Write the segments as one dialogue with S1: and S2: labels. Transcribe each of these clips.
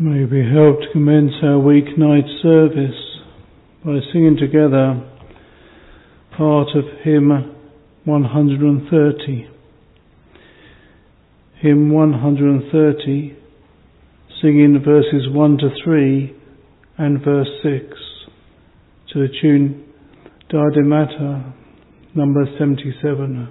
S1: May we help to commence our weeknight service by singing together part of hymn 130. Hymn 130, singing verses 1 to 3 and verse 6 to the tune Dardemata, number 77.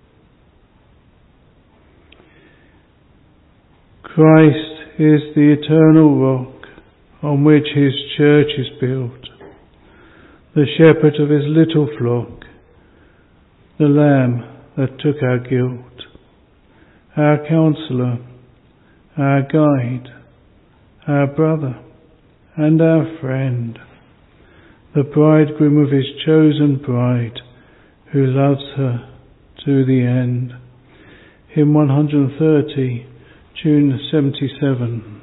S1: Christ is the eternal rock on which his church is built, the shepherd of his little flock, the Lamb that took our guilt, our counsellor, our guide, our brother and our friend, the bridegroom of his chosen bride, who loves her to the end. Hymn 130, tune 77.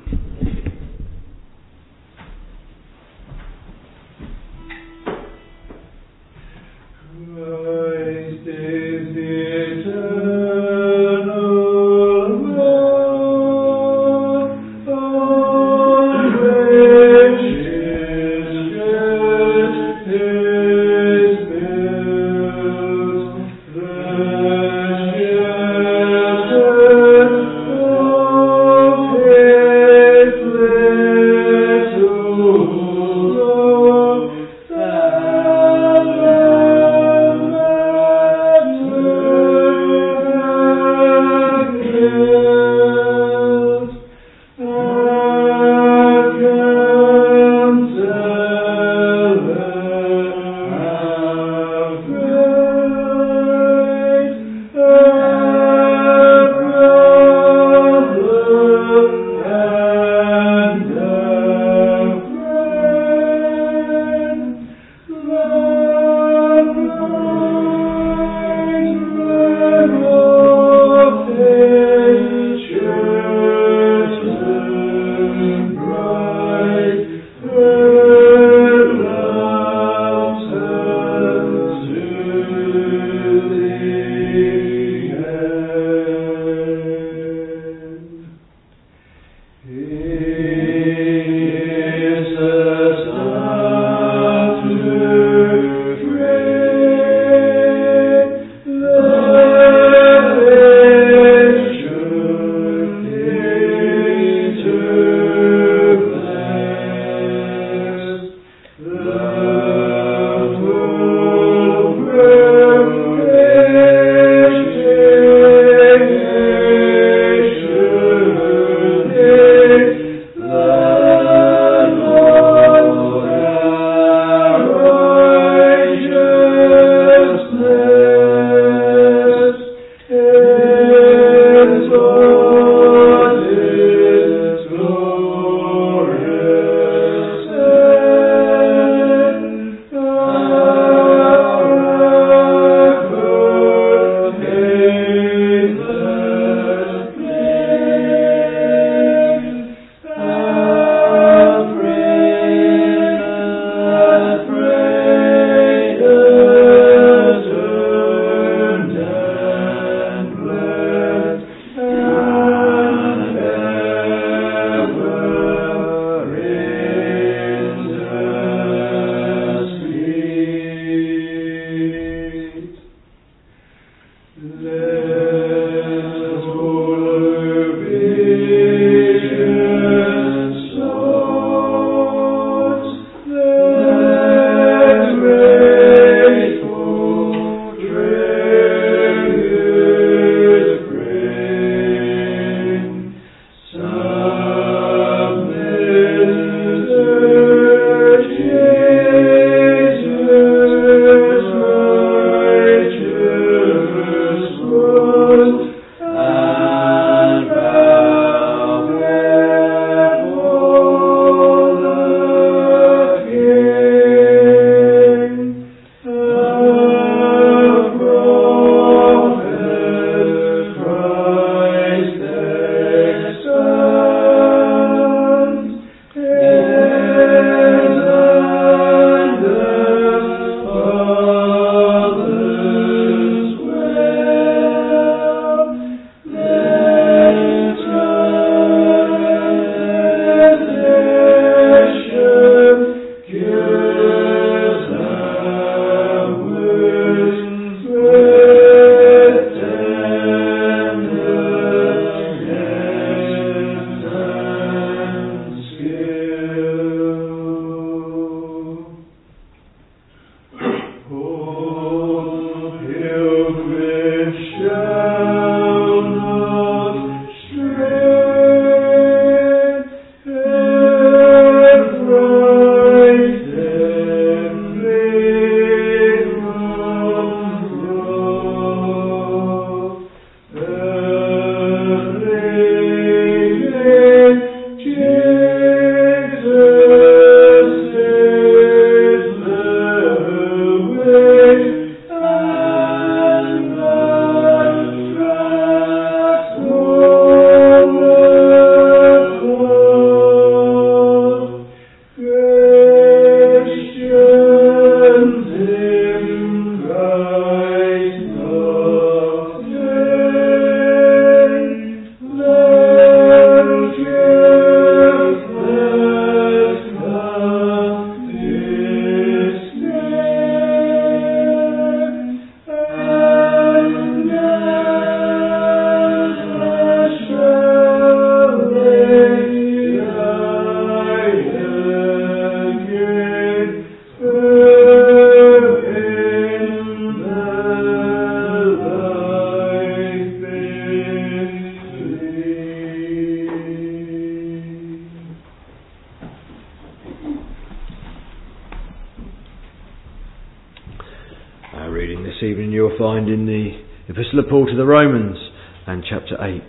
S2: this evening you'll find in the Epistle of Paul to the Romans and chapter 8.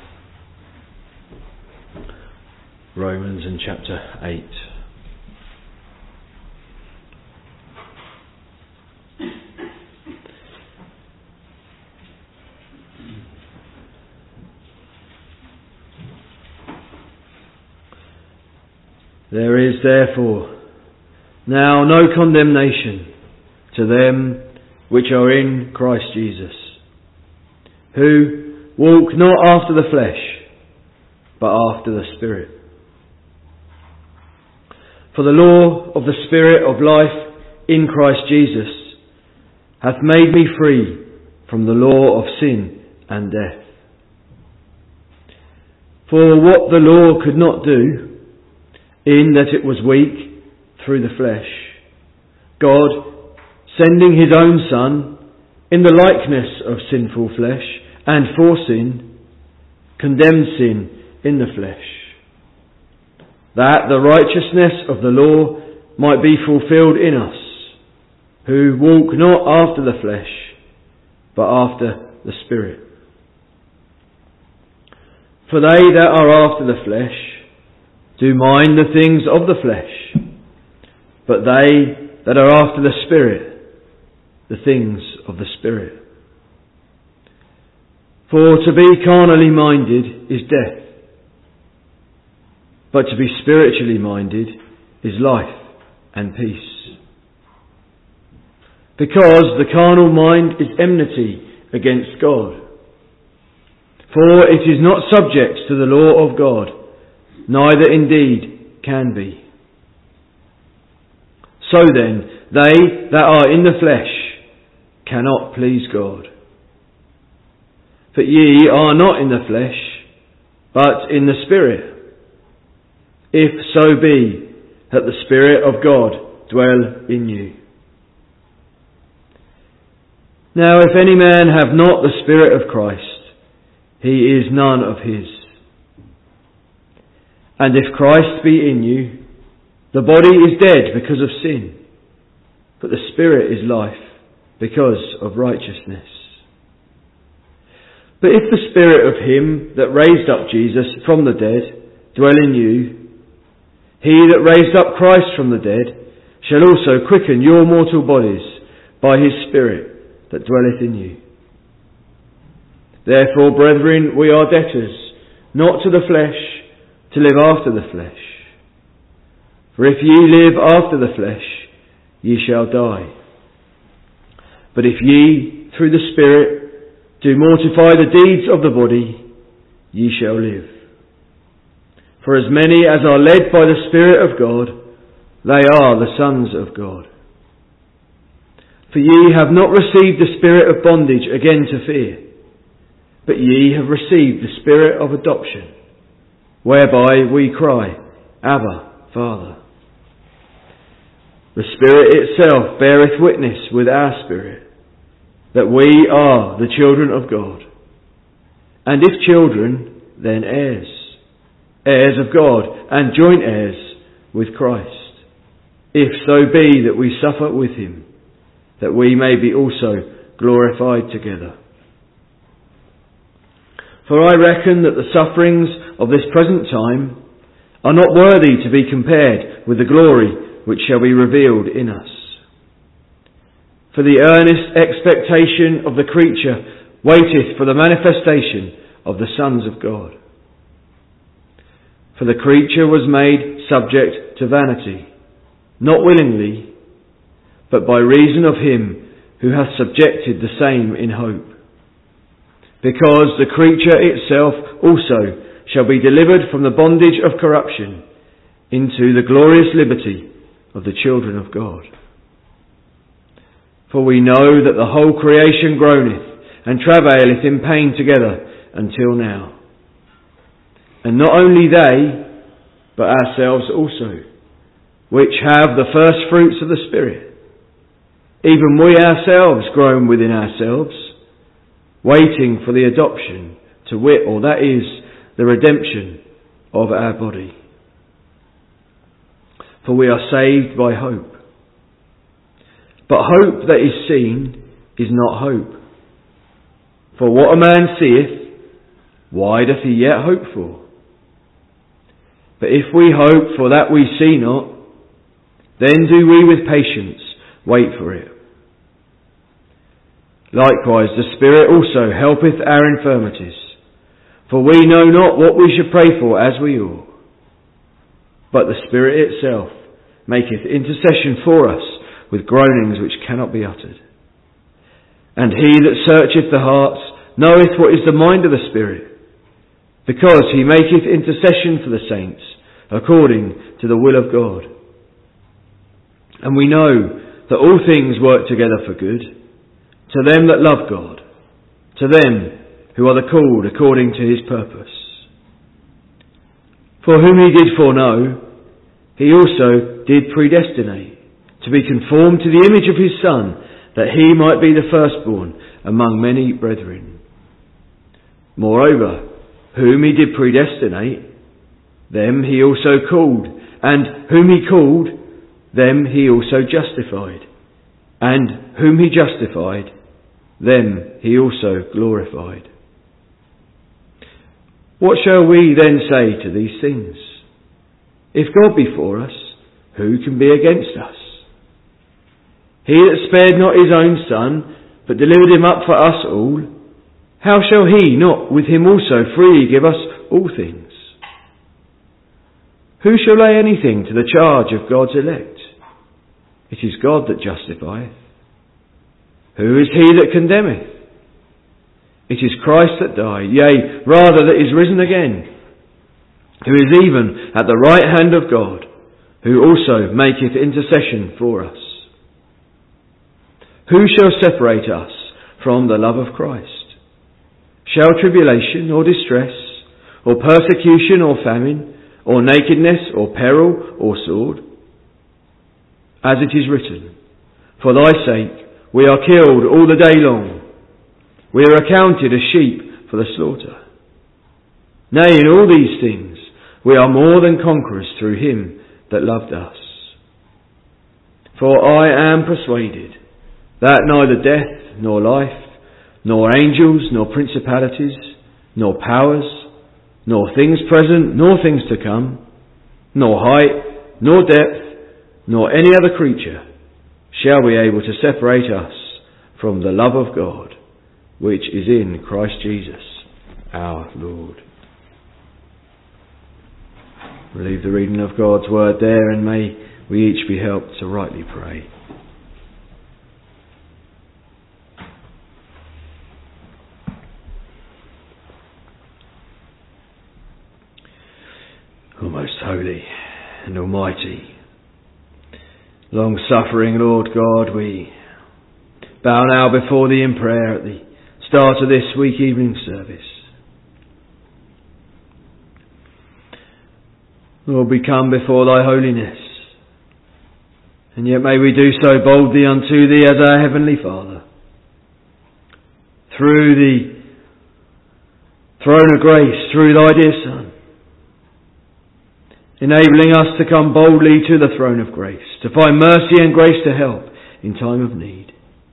S2: Romans and chapter 8. There is therefore now no condemnation to them which are in Christ Jesus, who walk not after the flesh, but after the Spirit. For the law of the Spirit of life in Christ Jesus hath made me free from the law of sin and death. For what the law could not do, in that it was weak through the flesh, God, sending his own Son in the likeness of sinful flesh and for sin, condemned sin in the flesh, that the righteousness of the law might be fulfilled in us, who walk not after the flesh, but after the Spirit. For they that are after the flesh do mind the things of the flesh, but they that are after the Spirit, the things of the Spirit. For to be carnally minded is death, but to be spiritually minded is life and peace. Because the carnal mind is enmity against God. For it is not subject to the law of God, neither indeed can be. So then, they that are in the flesh cannot please God. But ye are not in the flesh, but in the Spirit, if so be that the Spirit of God dwell in you. Now if any man have not the Spirit of Christ, he is none of his. And if Christ be in you, the body is dead because of sin, but the Spirit is life because of righteousness. But if the Spirit of him that raised up Jesus from the dead dwell in you, he that raised up Christ from the dead shall also quicken your mortal bodies by his Spirit that dwelleth in you. Therefore, brethren, we are debtors, not to the flesh, to live after the flesh. For if ye live after the flesh, ye shall die. But if ye, through the Spirit, do mortify the deeds of the body, ye shall live. For as many as are led by the Spirit of God, they are the sons of God. For ye have not received the spirit of bondage again to fear, but ye have received the Spirit of adoption, whereby we cry, Abba, Father. The Spirit itself beareth witness with our spirit, that we are the children of God. And if children, then heirs, heirs of God, and joint heirs with Christ, if so be that we suffer with him, that we may be also glorified together. For I reckon that the sufferings of this present time are not worthy to be compared with the glory which shall be revealed in us. For the earnest expectation of the creature waiteth for the manifestation of the sons of God. For the creature was made subject to vanity, not willingly, but by reason of him who hath subjected the same in hope. Because the creature itself also shall be delivered from the bondage of corruption into the glorious liberty of the children of God. For we know that the whole creation groaneth and travaileth in pain together until now. And not only they, but ourselves also, which have the first fruits of the Spirit, even we ourselves groan within ourselves, waiting for the adoption, to wit, or that is, the redemption of our body. For we are saved by hope. But hope that is seen is not hope. For what a man seeth, why doth he yet hope for? But if we hope for that we see not, then do we with patience wait for it. Likewise the Spirit also helpeth our infirmities, for we know not what we should pray for as we ought. But the Spirit itself maketh intercession for us with groanings which cannot be uttered. And he that searcheth the hearts knoweth what is the mind of the Spirit, because he maketh intercession for the saints according to the will of God. And we know that all things work together for good, to them that love God, to them who are the called according to his purpose. For whom he did foreknow, he also did predestinate, to be conformed to the image of his Son, that he might be the firstborn among many brethren. Moreover, whom he did predestinate, them he also called, and whom he called, them he also justified, and whom he justified, them he also glorified. What shall we then say to these things? If God be for us, who can be against us? He that spared not his own Son, but delivered him up for us all, how shall he not with him also freely give us all things? Who shall lay anything to the charge of God's elect? It is God that justifieth. Who is he that condemneth? It is Christ that died, yea, rather that is risen again, who is even at the right hand of God, who also maketh intercession for us. Who shall separate us from the love of Christ? Shall tribulation or distress, or persecution or famine, or nakedness or peril or sword? As it is written, for thy sake we are killed all the day long. We are accounted as sheep for the slaughter. Nay, in all these things we are more than conquerors through him that loved us. For I am persuaded that neither death, nor life, nor angels, nor principalities, nor powers, nor things present, nor things to come, nor height, nor depth, nor any other creature shall be able to separate us from the love of God, which is in Christ Jesus our Lord. We'll leave the reading of God's word there, and may we each be helped to rightly pray. O most holy and almighty, long-suffering Lord God, we bow now before thee in prayer at the start of this week evening service. Lord, we come before thy holiness, and yet may we do so boldly unto thee as our heavenly Father, through the throne of grace, through thy dear Son, enabling us to come boldly to the throne of grace, to find mercy and grace to help in time of need.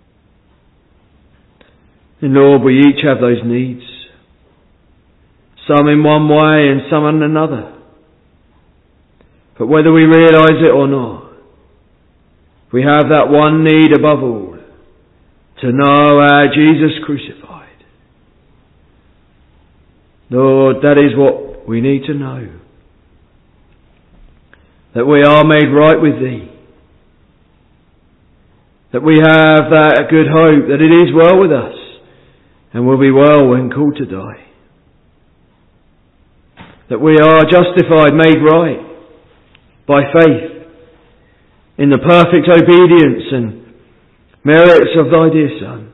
S2: And Lord, we each have those needs, some in one way and some in another. But whether we realise it or not, we have that one need above all, to know our Jesus crucified. Lord, that is what we need to know. That we are made right with thee. That we have that good hope that it is well with us and will be well when called to die. That we are justified, made right by faith in the perfect obedience and merits of thy dear Son.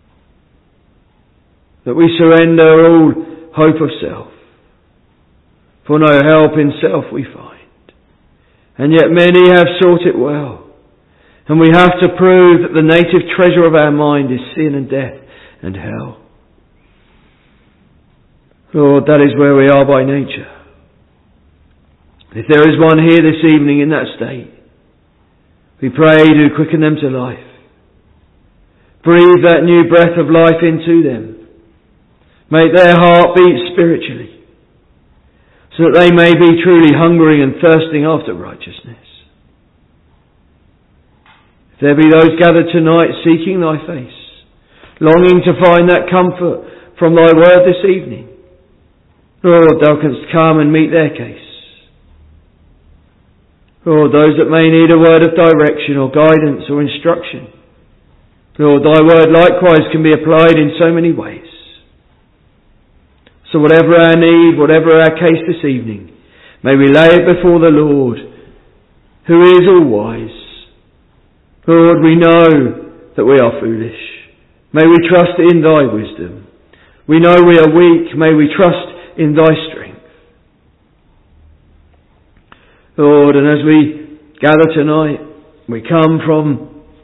S2: That we surrender all hope of self, for no help in self we find. And yet many have sought it well. And we have to prove that the native treasure of our mind is sin and death and hell. Lord, that is where we are by nature. If there is one here this evening in that state, we pray to quicken them to life. Breathe that new breath of life into them. Make their heart beat spiritually, so that they may be truly hungering and thirsting after righteousness. If there be those gathered tonight seeking thy face, longing to find that comfort from thy word this evening, Lord, thou canst come and meet their case. Lord, those that may need a word of direction or guidance or instruction, Lord, thy word likewise can be applied in so many ways. So whatever our need, whatever our case this evening, may we lay it before the Lord, who is all wise. Lord, we know that we are foolish. May we trust in thy wisdom. We know we are weak. May we trust in thy strength. Lord, and as we gather tonight, we come from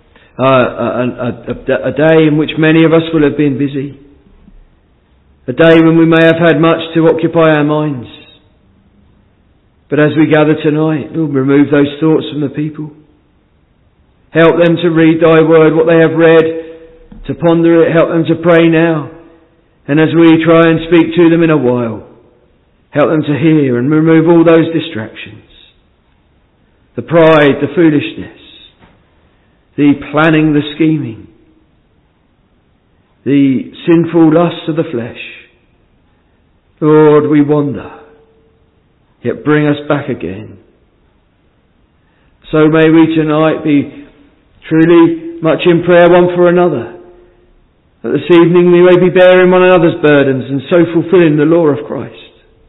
S2: a day in which many of us will have been busy. A day when we may have had much to occupy our minds. But as we gather tonight, Lord, remove those thoughts from the people. Help them to read thy word, what they have read, to ponder it. Help them to pray now. And as we try and speak to them in a while, help them to hear and remove all those distractions. The pride, the foolishness, the planning, the scheming, the sinful lusts of the flesh. Lord, we wander, yet bring us back again. So may we tonight be truly much in prayer one for another, that this evening we may be bearing one another's burdens and so fulfilling the law of Christ.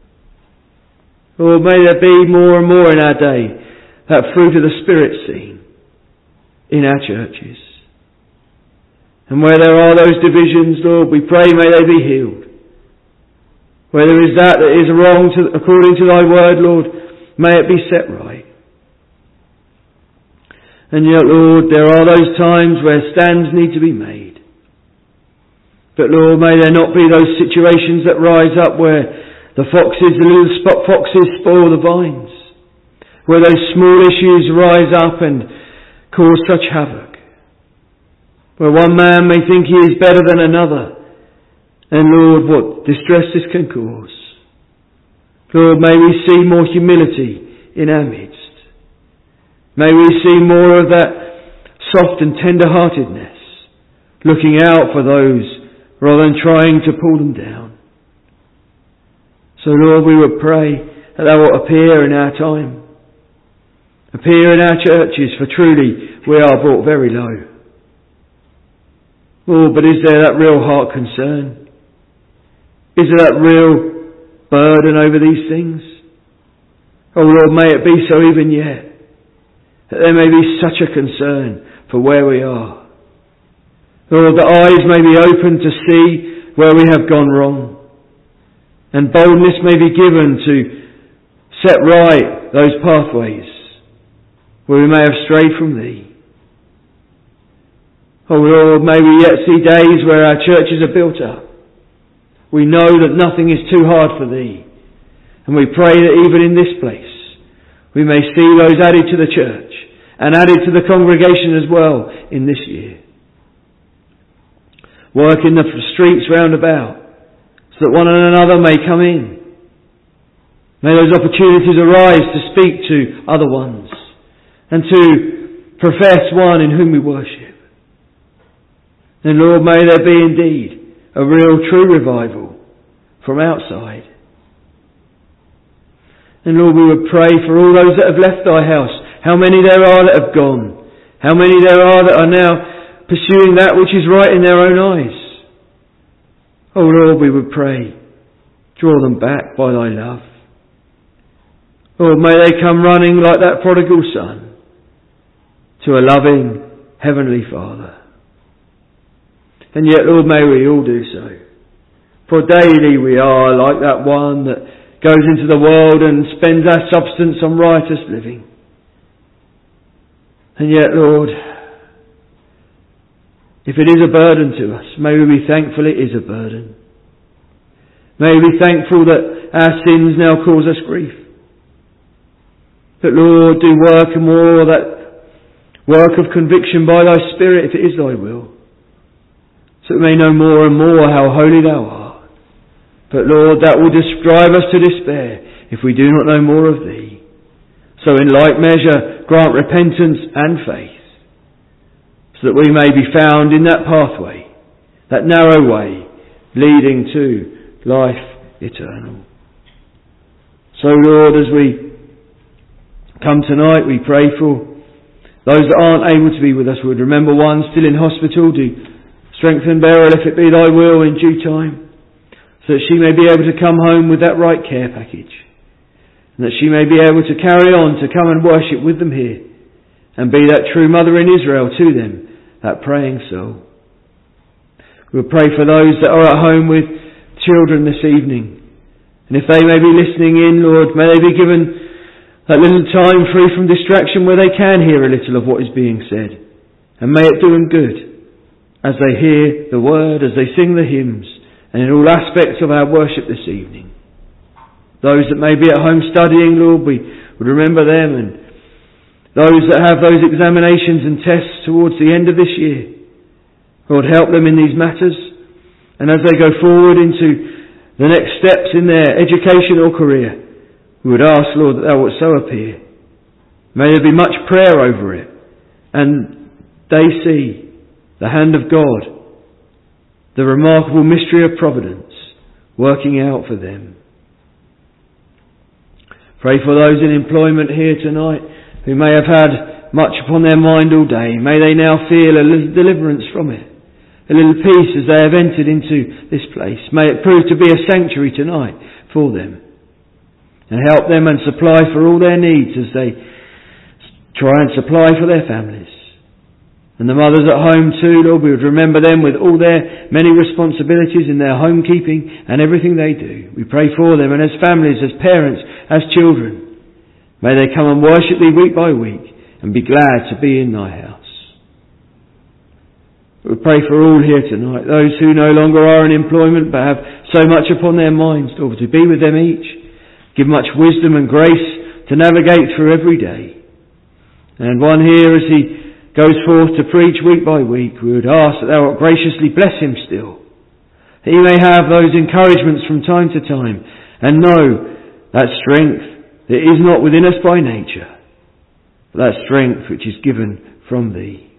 S2: Lord, may there be more and more in our day that fruit of the Spirit seen in our churches. And where there are those divisions, Lord, we pray may they be healed. Where there is that is wrong according to thy word, Lord, may it be set right. And yet, Lord, there are those times where stands need to be made. But Lord, may there not be those situations that rise up where the little foxes spoil the vines. Where those small issues rise up and cause such havoc. Where one man may think he is better than another. And Lord, what distress this can cause. Lord, may we see more humility in our midst. May we see more of that soft and tender-heartedness, looking out for those rather than trying to pull them down. So Lord, we would pray that thou wilt appear in our time. Appear in our churches, for truly we are brought very low. Oh, but is there that real heart concern? Is there that real burden over these things? Oh Lord, may it be so even yet, that there may be such a concern for where we are. Lord, the eyes may be open to see where we have gone wrong, and boldness may be given to set right those pathways where we may have strayed from thee. Oh Lord, may we yet see days where our churches are built up. We know that nothing is too hard for thee. And we pray that even in this place, we may see those added to the church and added to the congregation as well in this year. Work in the streets round about, so that one and another may come in. May those opportunities arise to speak to other ones and to profess one in whom we worship. And Lord, may there be indeed a real true revival from outside. And Lord, we would pray for all those that have left thy house. How many there are that have gone. How many there are that are now pursuing that which is right in their own eyes. Oh Lord, we would pray, draw them back by thy love. Lord, may they come running like that prodigal son to a loving heavenly Father. And yet, Lord, may we all do so. For daily we are like that one that goes into the world and spends our substance on riotous living. And yet, Lord, if it is a burden to us, may we be thankful it is a burden. May we be thankful that our sins now cause us grief. But Lord, do work and more that work of conviction by thy Spirit if it is thy will. so that we may know more and more how holy thou art. But Lord, that will just drive us to despair if we do not know more of thee. So in like measure, grant repentance and faith, so that we may be found in that pathway, that narrow way, leading to life eternal. So Lord, as we come tonight, we pray for those that aren't able to be with us. We would remember one still in hospital. Do strengthen Beryl, if it be thy will, in due time, so that she may be able to come home with that right care package, and that she may be able to carry on to come and worship with them here, and be that true mother in Israel to them, that praying soul. We'll pray for those that are at home with children this evening, and if they may be listening in, Lord, may they be given that little time free from distraction where they can hear a little of what is being said, and may it do them good as they hear the word, as they sing the hymns, and in all aspects of our worship this evening. Those that may be at home studying, Lord, we would remember them, and those that have those examinations and tests towards the end of this year, Lord, help them in these matters, and as they go forward into the next steps in their education or career, we would ask, Lord, that thou wilt so appear. May there be much prayer over it, and they see the hand of God, the remarkable mystery of providence working out for them. Pray for those in employment here tonight who may have had much upon their mind all day. May they now feel a little deliverance from it, a little peace as they have entered into this place. May it prove to be a sanctuary tonight for them, and help them and supply for all their needs as they try and supply for their families. And the mothers at home too, Lord, we would remember them with all their many responsibilities in their homekeeping and everything they do. We pray for them, and as families, as parents, as children, may they come and worship thee week by week and be glad to be in thy house. We pray for all here tonight, those who no longer are in employment but have so much upon their minds, Lord, to be with them each. Give much wisdom and grace to navigate through every day. And one here, as he goes forth to preach week by week, we would ask that thou wilt graciously bless him still, that he may have those encouragements from time to time, and know that strength that is not within us by nature, but that strength which is given from thee.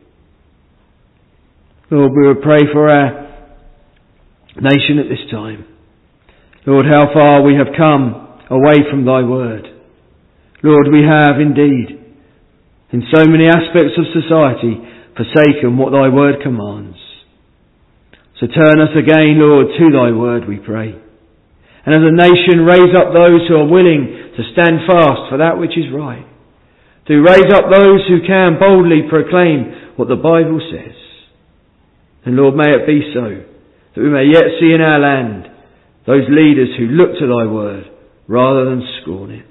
S2: Lord, we would pray for our nation at this time. Lord, how far we have come away from thy word. Lord, we have indeed, in so many aspects of society, forsaken what thy word commands. So turn us again, Lord, to thy word, we pray. And as a nation, raise up those who are willing to stand fast for that which is right. To raise up those who can boldly proclaim what the Bible says. And Lord, may it be so, that we may yet see in our land those leaders who look to thy word rather than scorn it.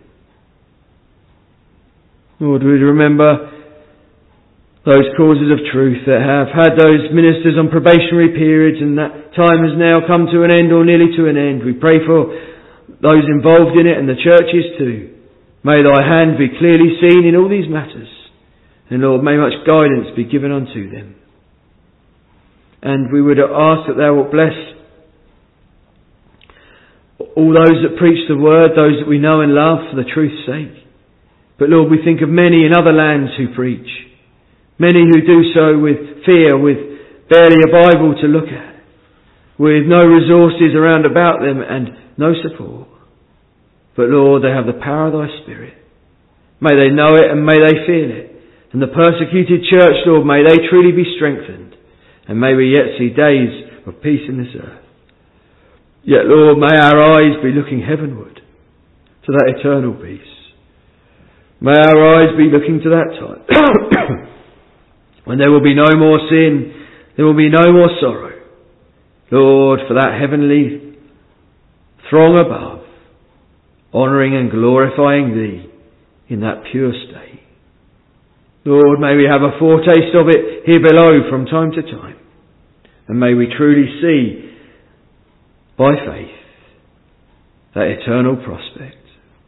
S2: Lord, we remember those causes of truth that have had those ministers on probationary periods, and that time has now come to an end, or nearly to an end. We pray for those involved in it and the churches too. May thy hand be clearly seen in all these matters, and Lord, may much guidance be given unto them. And we would ask that thou wilt bless all those that preach the word, those that we know and love for the truth's sake. But Lord, we think of many in other lands who preach. Many who do so with fear, with barely a Bible to look at, with no resources around about them and no support. But Lord, they have the power of thy Spirit. May they know it and may they feel it. And the persecuted church, Lord, may they truly be strengthened. And may we yet see days of peace in this earth. Yet, Lord, may our eyes be looking heavenward to that eternal peace. May our eyes be looking to that time when there will be no more sin, there will be no more sorrow. Lord, for that heavenly throng above, honouring and glorifying thee in that pure state. Lord, may we have a foretaste of it here below from time to time. And may we truly see by faith that eternal prospect.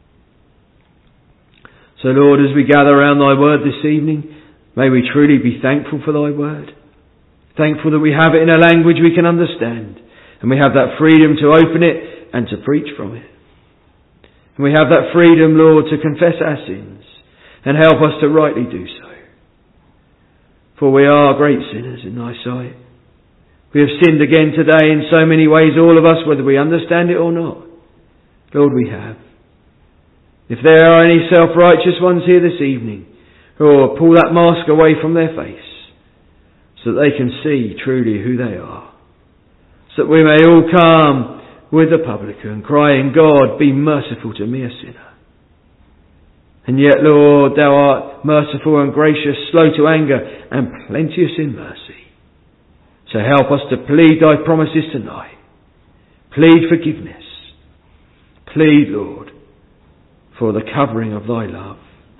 S2: So Lord, as we gather around thy word this evening, may we truly be thankful for thy word. Thankful that we have it in a language we can understand, and we have that freedom to open it and to preach from it. And we have that freedom, Lord, to confess our sins and help us to rightly do so. For we are great sinners in thy sight. We have sinned again today in so many ways, all of us, whether we understand it or not. Lord, we have. If there are any self-righteous ones here this evening, or pull that mask away from their face, so that they can see truly who they are. So that we may all come with the publican, crying, God, be merciful to me, a sinner. And yet, Lord, thou art merciful and gracious, slow to anger, and plenteous in mercy. So help us to plead thy promises tonight. Plead forgiveness. Plead, Lord, for the covering of thy love.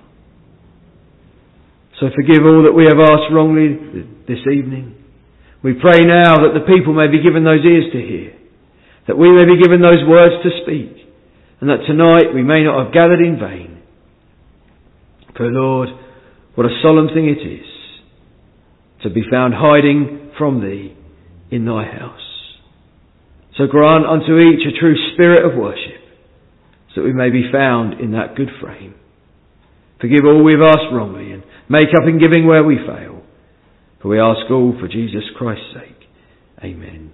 S2: So forgive all that we have asked wrongly this evening. We pray now that the people may be given those ears to hear, that we may be given those words to speak, and that tonight we may not have gathered in vain. For Lord, what a solemn thing it is to be found hiding from thee in thy house. So grant unto each a true spirit of worship, so that we may be found in that good frame. Forgive all we've asked wrongly, and make up in giving where we fail. For we ask all for Jesus Christ's sake. Amen.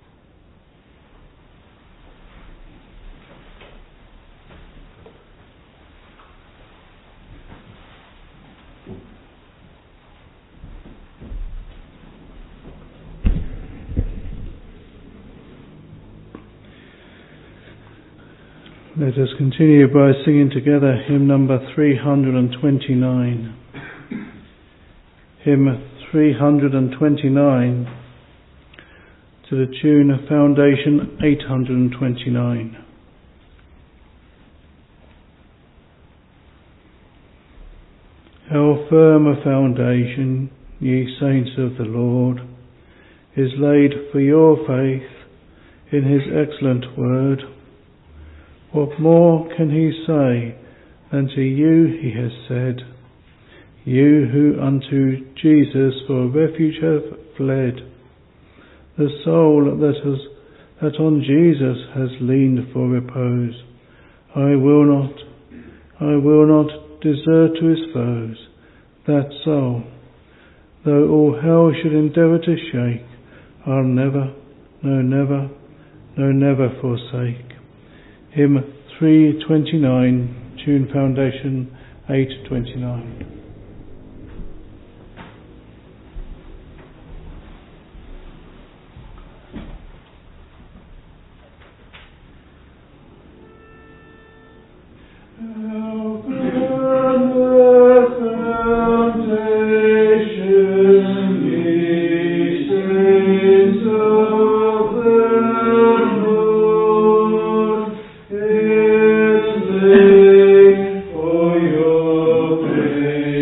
S1: Let us continue by singing together hymn number 329. Hymn 329 to the tune of Foundation 829. How firm a foundation, ye saints of the Lord, is laid for your faith in his excellent word. What more can he say than to you he has said, you who unto Jesus for refuge have fled, the soul that on Jesus has leaned for repose. I will not desert to his foes, that soul, though all hell should endeavour to shake, I'll never, no never forsake. Hymn 329, tune Foundation 829.
S3: For your praise.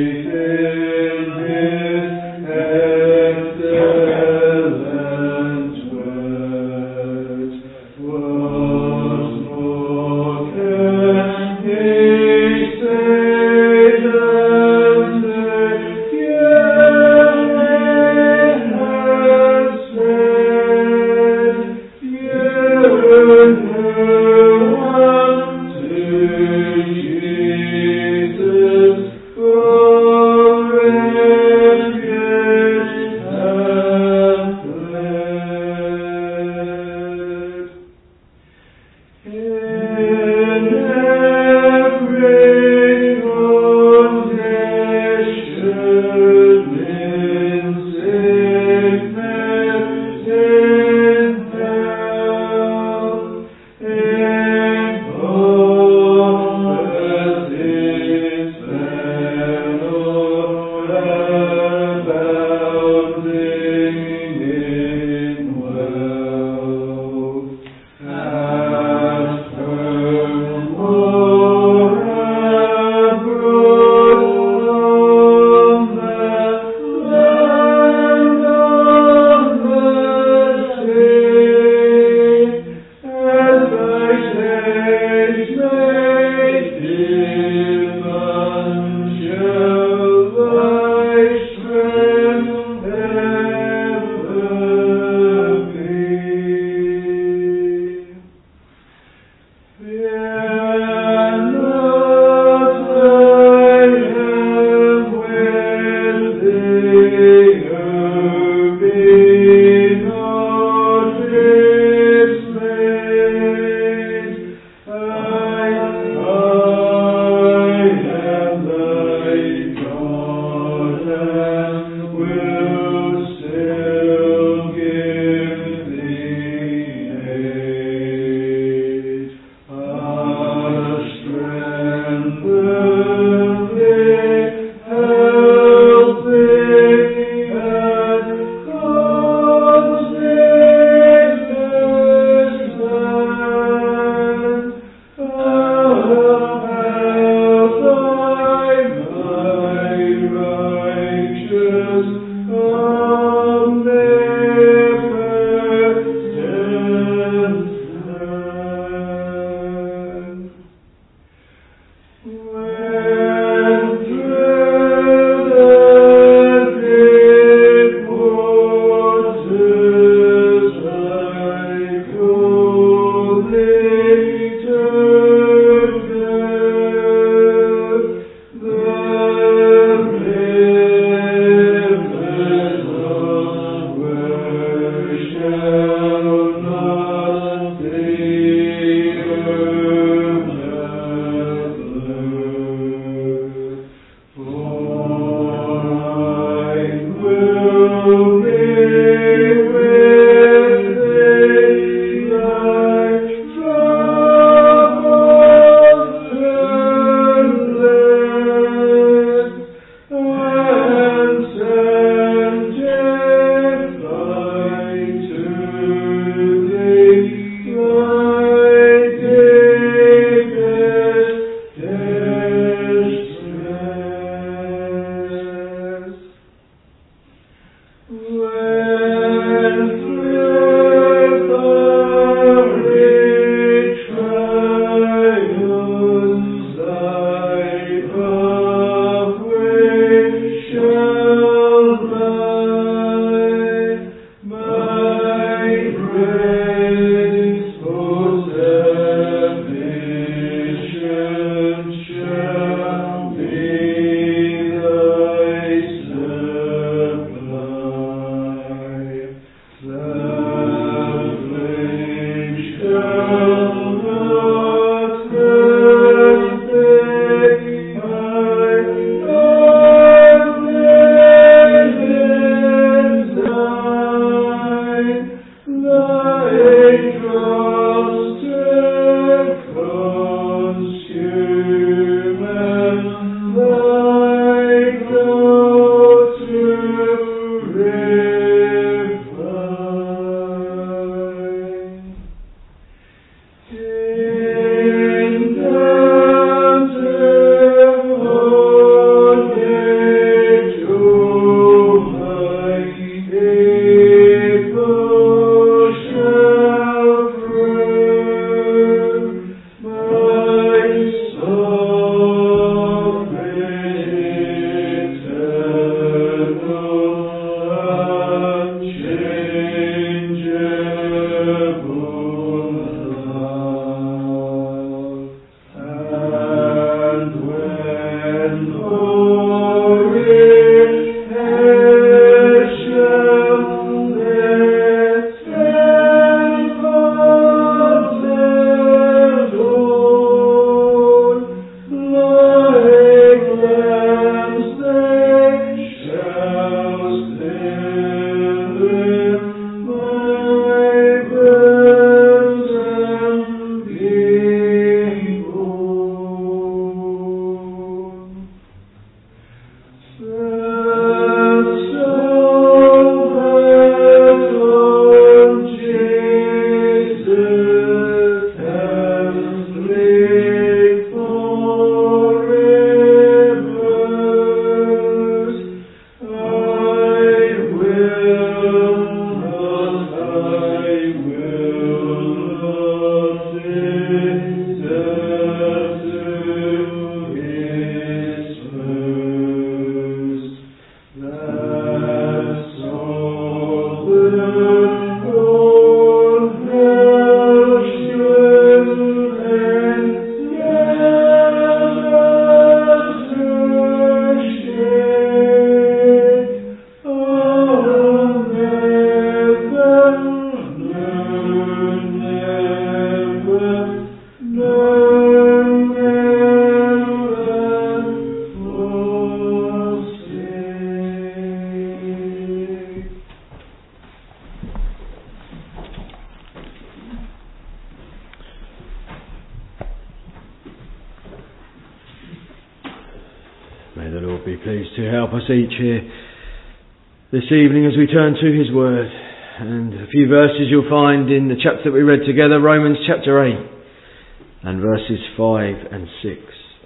S2: Lord be pleased to help us each here this evening as we turn to His Word. And a few verses you'll find in the chapter that we read together, Romans chapter 8 and verses 5 and 6.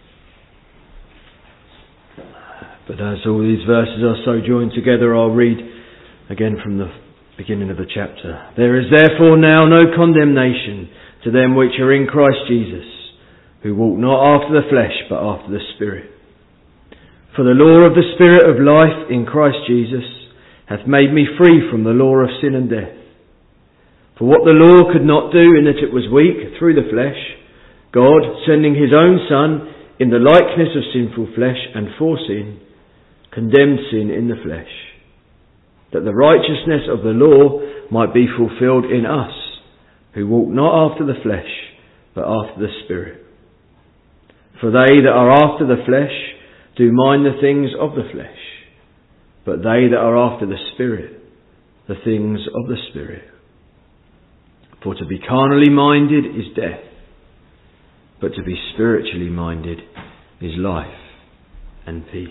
S2: But as all these verses are so joined together, I'll read again from the beginning of the chapter. There is therefore now no condemnation to them which are in Christ Jesus, who walk not after the flesh, but after the Spirit. For the law of the Spirit of life in Christ Jesus hath made me free from the law of sin and death. For what the law could not do, in that it was weak through the flesh, God, sending His own Son in the likeness of sinful flesh and for sin, condemned sin in the flesh, that the righteousness of the law might be fulfilled in us, who walk not after the flesh, but after the Spirit. For they that are after the flesh do mind the things of the flesh, but they that are after the Spirit, the things of the Spirit. For to be carnally minded is death, but to be spiritually minded is life and peace.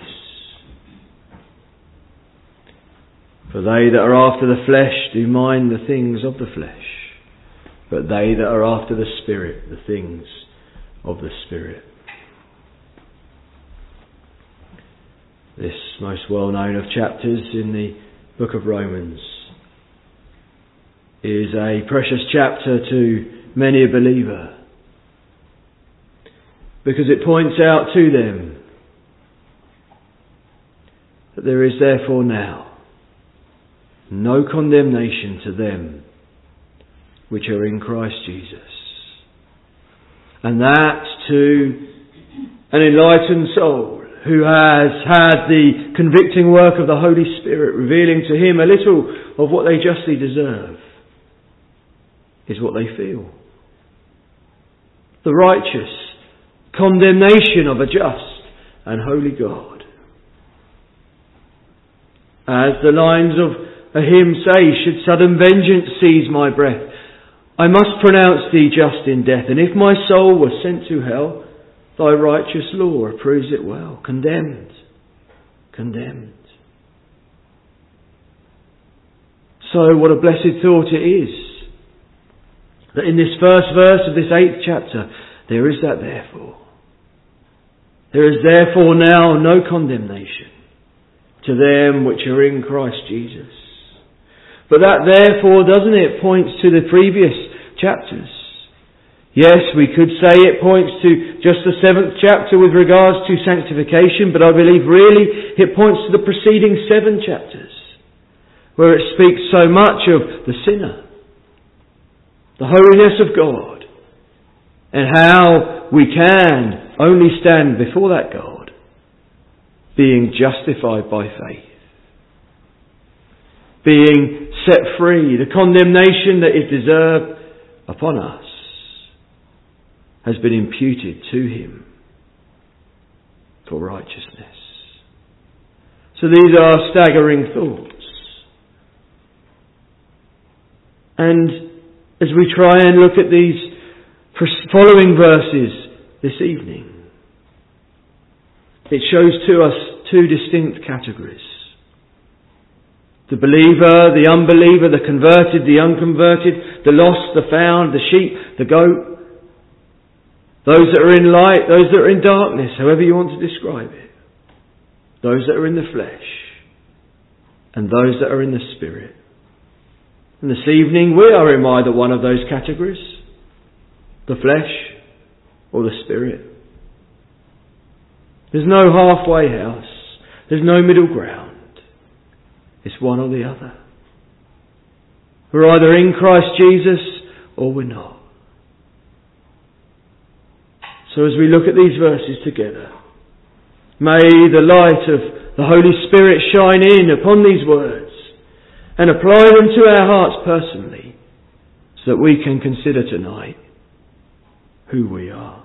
S2: For they that are after the flesh do mind the things of the flesh, but they that are after the Spirit, the things of the Spirit. This most well-known of chapters in the book of Romans is a precious chapter to many a believer, because it points out to them that there is therefore now no condemnation to them which are in Christ Jesus. And that to an enlightened soul who has had the convicting work of the Holy Spirit revealing to him a little of what they justly deserve is what they feel. The righteous condemnation of a just and holy God. As the lines of a hymn say, should sudden vengeance seize my breath, I must pronounce thee just in death, and if my soul was sent to hell, thy righteous law approves it well. Condemned. Condemned. So what a blessed thought it is that in this first verse of this 8th chapter, there is that therefore. There is therefore now no condemnation to them which are in Christ Jesus. But that therefore, doesn't it, points to the previous chapters. Yes, we could say it points to just the 7th chapter with regards to sanctification, but I believe really it points to the preceding 7 chapters, where it speaks so much of the sinner, the holiness of God, and how we can only stand before that God, being justified by faith, being set free. The condemnation that is deserved upon us has been imputed to Him for righteousness. So these are staggering thoughts. And as we try and look at these following verses this evening, it shows to us 2 distinct categories. The believer, the unbeliever, the converted, the unconverted, the lost, the found, the sheep, the goat. Those that are in light, those that are in darkness, however you want to describe it. Those that are in the flesh, and those that are in the Spirit. And this evening we are in either one of those categories, the flesh or the Spirit. There's no halfway house. There's no middle ground. It's one or the other. We're either in Christ Jesus or we're not. So as we look at these verses together, may the light of the Holy Spirit shine in upon these words and apply them to our hearts personally, so that we can consider tonight who we are.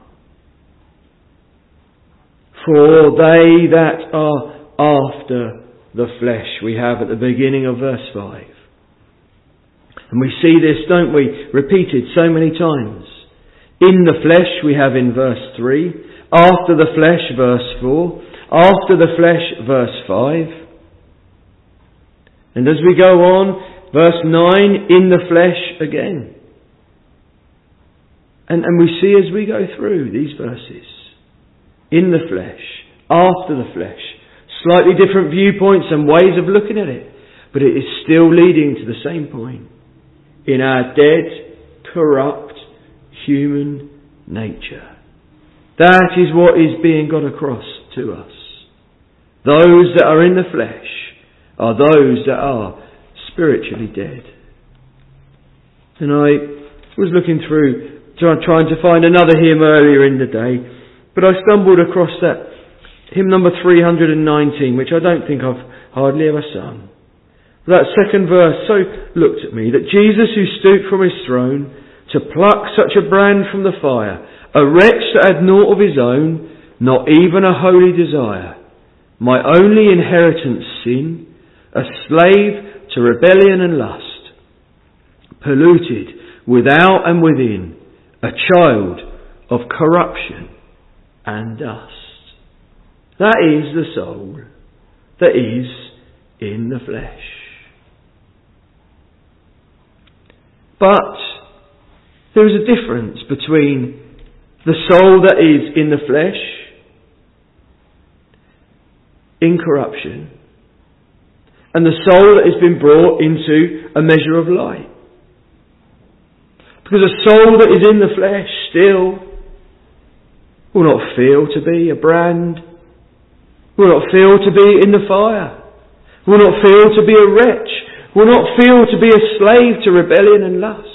S2: For they that are after the flesh, we have at the beginning of verse 5. And we see this, don't we, repeated so many times. In the flesh we have in verse 3, after the flesh verse 4, after the flesh, verse 5. And as we go on, verse 9, in the flesh again. And we see as we go through these verses, in the flesh, after the flesh, slightly different viewpoints and ways of looking at it, but it is still leading to the same point. In our dead, corrupt, human nature. That is what is being got across to us. Those that are in the flesh are those that are spiritually dead. And I was looking through, trying to find another hymn earlier in the day, but I stumbled across that hymn number 319, which I don't think I've hardly ever sung. That second verse so looked at me, that Jesus who stooped from his throne to pluck such a brand from the fire, a wretch that had naught of his own, not even a holy desire, my only inheritance sin, a slave to rebellion and lust, polluted without and within, a child of corruption and dust. That is the soul that is in the flesh. But there is a difference between the soul that is in the flesh, in corruption, and the soul that has been brought into a measure of light. Because a soul that is in the flesh still will not feel to be a brand, will not feel to be in the fire, will not feel to be a wretch, will not feel to be a slave to rebellion and lust.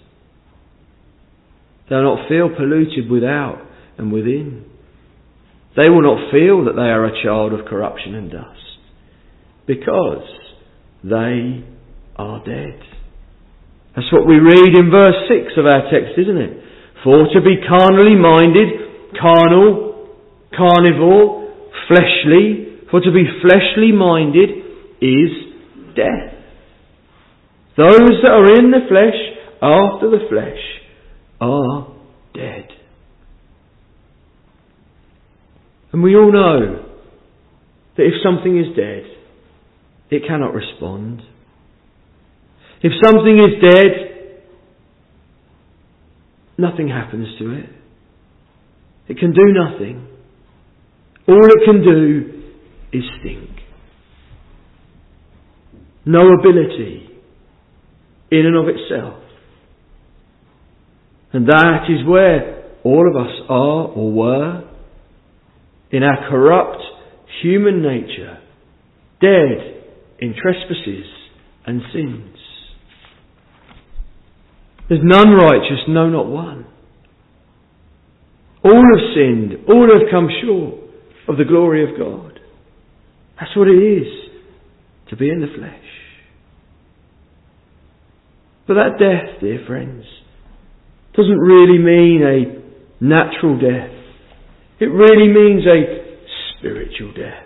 S2: They will not feel polluted without and within. They will not feel that they are a child of corruption and dust, because they are dead. That's what we read in verse 6 of our text, isn't it? For to be carnally minded, carnal, carnivore, fleshly, for to be fleshly minded is death. Those that are in the flesh, after the flesh, are dead. And we all know that if something is dead, it cannot respond. If something is dead, nothing happens to it. It can do nothing. All it can do is stink. No ability in and of itself. And that is where all of us are or were, in our corrupt human nature, dead in trespasses and sins. There's none righteous, no, not one. All have sinned, all have come short of the glory of God. That's what it is to be in the flesh. But that death, dear friends, doesn't really mean a natural death. It really means a spiritual death.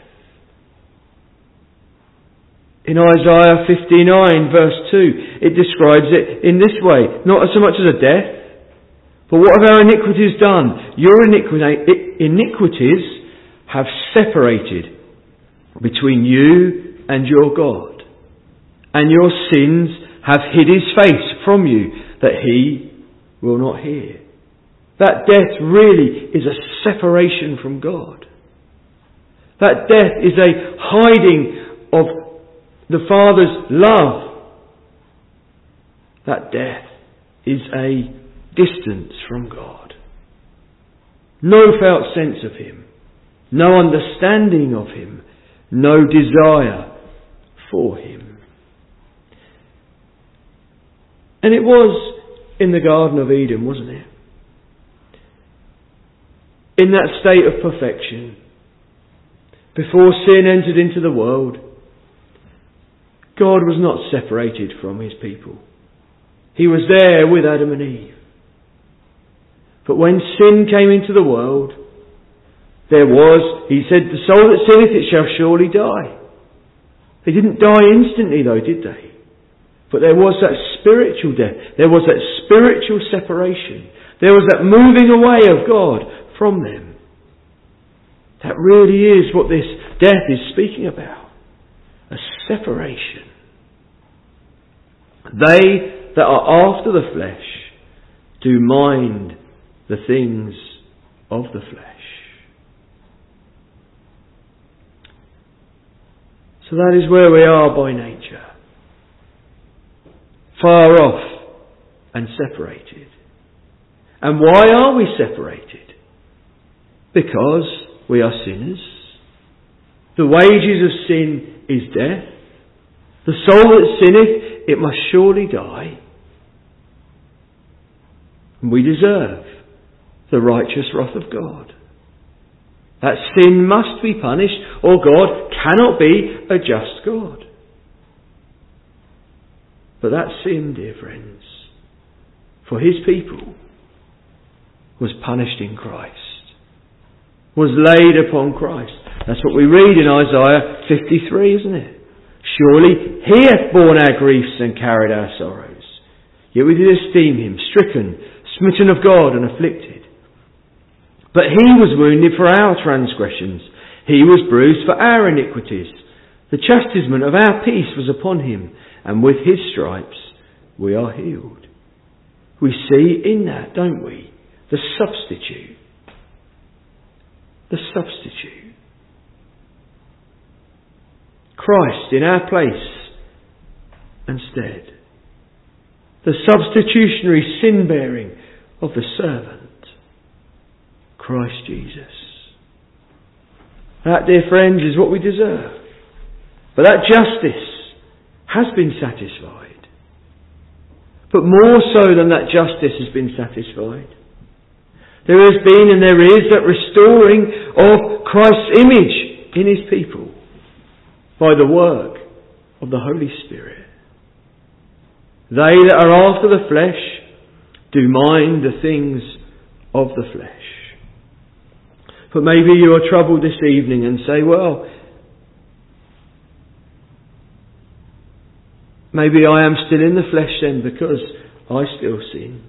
S2: In Isaiah 59 verse 2, it describes it in this way, not so much as a death, but what have our iniquities done? Your iniquities have separated between you and your God, and your sins have hid his face from you, that he will not hear. That death really is a separation from God. That death is a hiding of the Father's love. That death is a distance from God. No felt sense of him. No understanding of him. No desire for him. And it was in the Garden of Eden, wasn't it? In that state of perfection, before sin entered into the world, God was not separated from his people. He was there with Adam and Eve. But when sin came into the world, he said, the soul that sinneth, it shall surely die. They didn't die instantly though, did they? But there was that spiritual death. There was that spiritual separation. There was that moving away of God from them. That really is what this death is speaking about. A separation. They that are after the flesh do mind the things of the flesh. So that is where we are by nature. Far off and separated. And why are we separated? Because we are sinners. The wages of sin is death. The soul that sinneth, it must surely die. And we deserve the righteous wrath of God. That sin must be punished, or God cannot be a just God. But that sin, dear friends, for His people, was punished in Christ, was laid upon Christ. That's what we read in Isaiah 53, isn't it? Surely He hath borne our griefs and carried our sorrows. Yet we did esteem Him stricken, smitten of God and afflicted. But He was wounded for our transgressions. He was bruised for our iniquities. The chastisement of our peace was upon Him, and with His stripes we are healed. We see in that, don't we, the substitute. The substitute. Christ in our place and stead. The substitutionary sin-bearing of the servant, Christ Jesus. That, dear friends, is what we deserve. But that justice has been satisfied. But more so than that justice has been satisfied, there has been and there is that restoring of Christ's image in His people by the work of the Holy Spirit. They that are after the flesh do mind the things of the flesh. But maybe you are troubled this evening and say, well, maybe I am still in the flesh then because I still sin.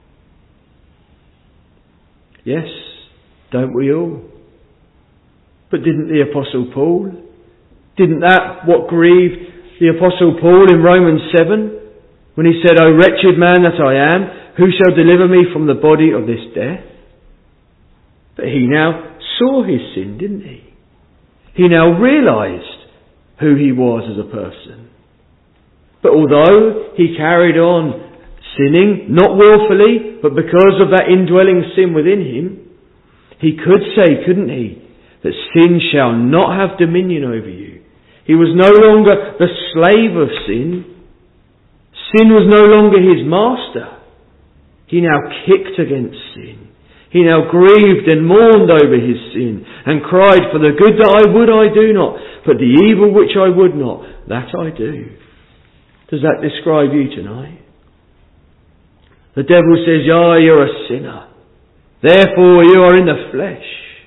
S2: Yes, don't we all? But didn't the Apostle Paul? Didn't that what grieved the Apostle Paul in Romans 7? When he said, O wretched man that I am, who shall deliver me from the body of this death? But he now saw his sin, didn't he? He now realised who he was as a person. But although he carried on sinning, not willfully, but because of that indwelling sin within him, he could say, couldn't he, that sin shall not have dominion over you. He was no longer the slave of sin. Sin was no longer his master. He now kicked against sin. He now grieved and mourned over his sin and cried, for the good that I would I do not, but the evil which I would not, that I do. Does that describe you tonight? The devil says, oh, you're a sinner. Therefore you are in the flesh.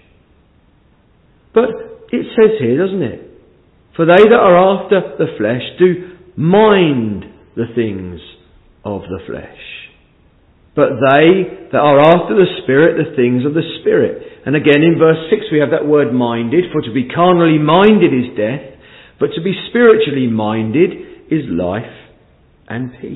S2: But it says here, doesn't it? For they that are after the flesh do mind the things of the flesh. But they that are after the Spirit, the things of the Spirit. And again in verse 6 we have that word minded. For to be carnally minded is death, but to be spiritually minded is life and peace.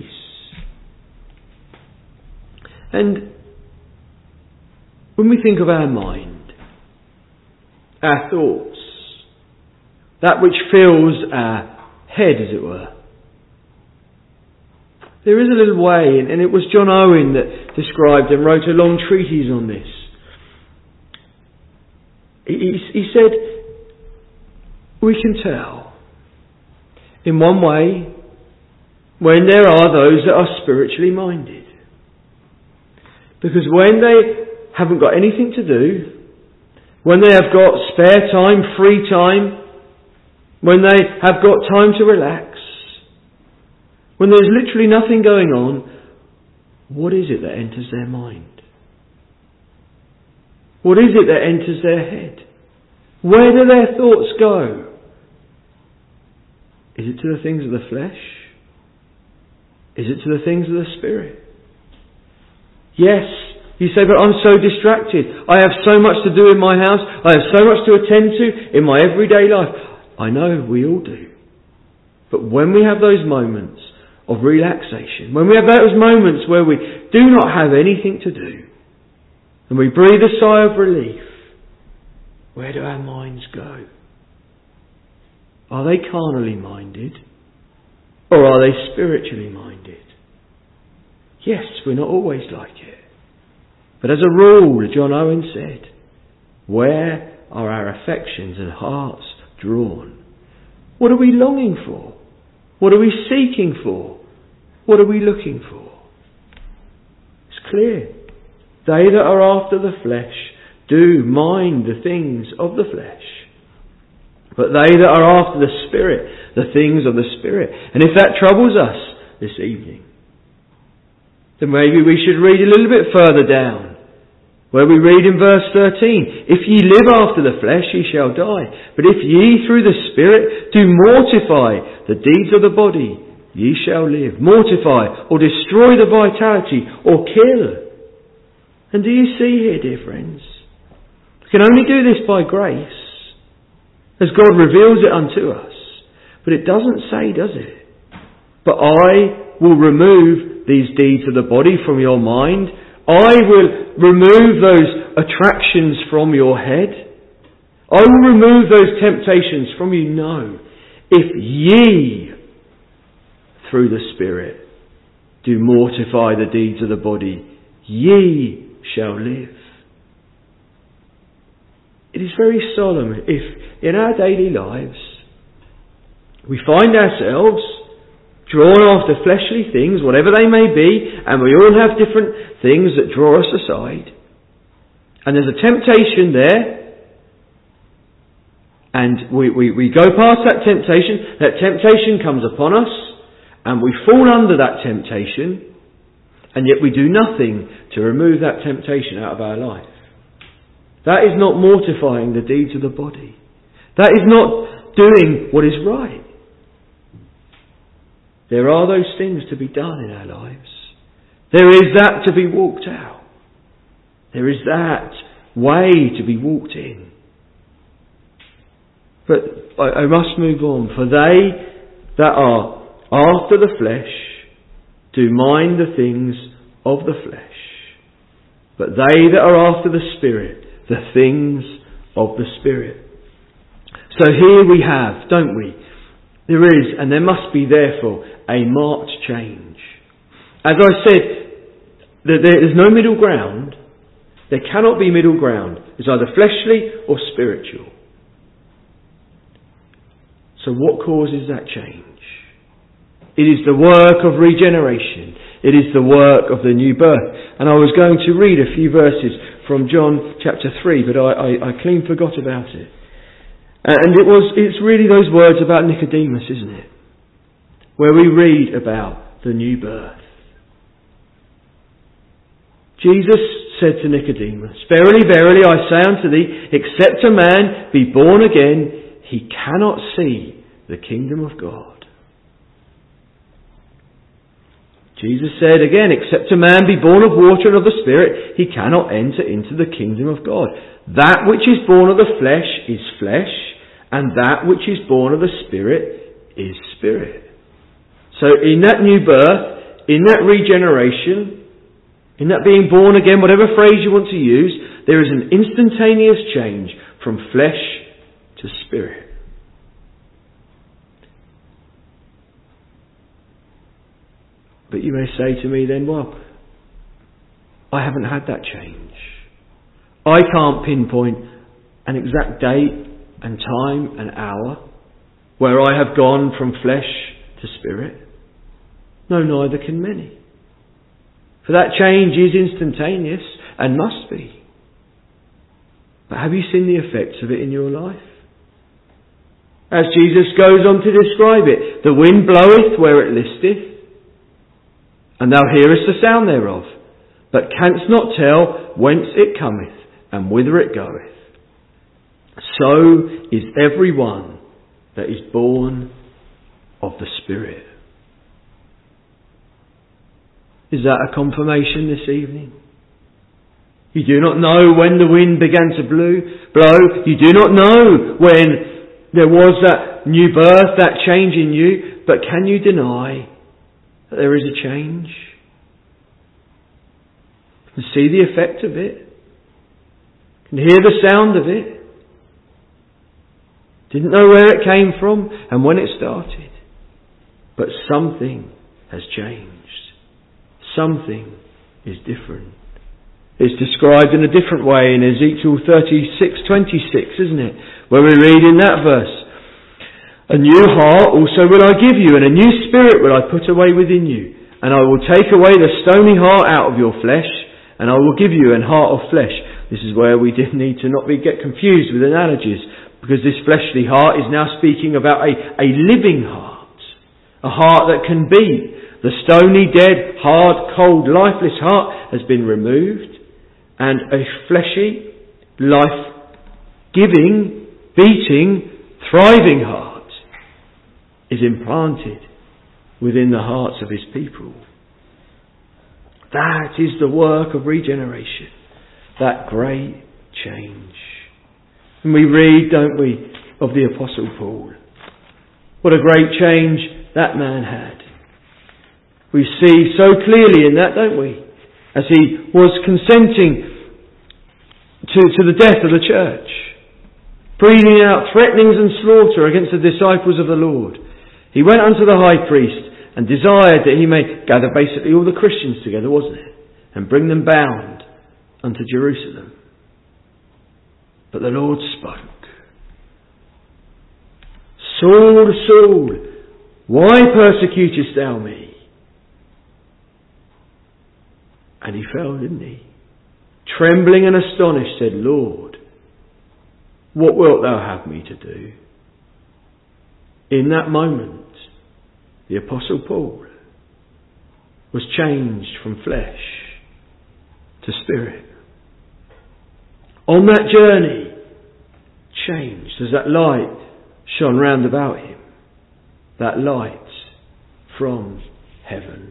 S2: And when we think of our mind, our thoughts, that which fills our head, as it were, there is a little way, and it was John Owen that described and wrote a long treatise on this. He said, we can tell, in one way, when there are those that are spiritually minded. Because when they haven't got anything to do, when they have got spare time, free time, when they have got time to relax, when there's literally nothing going on, what is it that enters their mind? What is it that enters their head? Where do their thoughts go? Is it to the things of the flesh? Is it to the things of the Spirit? Yes, You say, but I'm so distracted. I have so much to do in my house. I have so much to attend to in my everyday life. I know, we all do. But when we have those moments of relaxation, when we have those moments where we do not have anything to do, and we breathe a sigh of relief, where do our minds go? Are they carnally minded? Or are they spiritually minded? Yes, we're not always like it. But as a rule, John Owen said, where are our affections and hearts drawn? What are we longing for? What are we seeking for? What are we looking for? It's clear. They that are after the flesh do mind the things of the flesh. But they that are after the Spirit, the things of the Spirit. And if that troubles us this evening, then maybe we should read a little bit further down, where we read in verse 13, if ye live after the flesh, ye shall die. But if ye through the Spirit do mortify the deeds of the body, ye shall live. Mortify or destroy the vitality or kill. And do you see here, dear friends? We can only do this by grace, as God reveals it unto us. But it doesn't say, does it? But I will remove these deeds of the body from your mind. I will remove those attractions from your head. I will remove those temptations from you. No. If ye, through the Spirit, do mortify the deeds of the body, ye shall live. It is very solemn if in our daily lives we find ourselves drawn after fleshly things, whatever they may be, and we all have different things that draw us aside. And there's a temptation there, and we go past that temptation comes upon us, and we fall under that temptation, and yet we do nothing to remove that temptation out of our life. That is not mortifying the deeds of the body. That is not doing what is right. There are those things to be done in our lives. There is that to be walked out. There is that way to be walked in. But I must move on. For they that are after the flesh do mind the things of the flesh. But they that are after the Spirit, the things of the Spirit. So here we have, don't we? There is, and there must be therefore, a marked change. As I said, there is no middle ground. There cannot be middle ground. It's either fleshly or spiritual. So what causes that change? It is the work of regeneration. It is the work of the new birth. And I was going to read a few verses from John chapter 3, but I clean forgot about it. And it's really those words about Nicodemus, isn't it? Where we read about the new birth. Jesus said to Nicodemus, Verily, verily, I say unto thee, except a man be born again, he cannot see the kingdom of God. Jesus said again, except a man be born of water and of the Spirit, he cannot enter into the kingdom of God. That which is born of the flesh is flesh, and that which is born of the Spirit is spirit. So in that new birth, in that regeneration, in that being born again, whatever phrase you want to use, there is an instantaneous change from flesh to spirit. But you may say to me then, well, I haven't had that change. I can't pinpoint an exact date and time and hour where I have gone from flesh to spirit. No, neither can many. For that change is instantaneous and must be. But have you seen the effects of it in your life? As Jesus goes on to describe it, the wind bloweth where it listeth, and thou hearest the sound thereof, but canst not tell whence it cometh, and whither it goeth. So is every one that is born of the Spirit. Is that a confirmation this evening? You do not know when the wind began to blow. You do not know when there was that new birth, that change in you. But can you deny that there is a change? You can see the effect of it. You can hear the sound of it. Didn't know where it came from and when it started. But something has changed. Something is different. It's described in a different way in Ezekiel 36:26, isn't it? Where we read in that verse, "A new heart also will I give you, and a new spirit will I put away within you. And I will take away the stony heart out of your flesh, and I will give you an heart of flesh." This is where we did need to not get confused with analogies, because this fleshly heart is now speaking about a living heart. A heart that can beat. The stony, dead, hard, cold, lifeless heart has been removed. And a fleshy, life-giving, beating, thriving heart is implanted within the hearts of His people. That is the work of regeneration. That great change. And we read, don't we, of the Apostle Paul. What a great change that man had. We see so clearly in that, don't we? As he was consenting to the death of the church, breathing out threatenings and slaughter against the disciples of the Lord. He went unto the high priest and desired that he may gather basically all the Christians together, wasn't it? And bring them bound unto Jerusalem. But the Lord spoke. "Saul, Saul, why persecutest thou me?" And he fell, didn't he? Trembling and astonished, said, "Lord, what wilt thou have me to do?" In that moment, the Apostle Paul was changed from flesh to spirit. On that journey, changed as that light shone round about him. That light from heaven.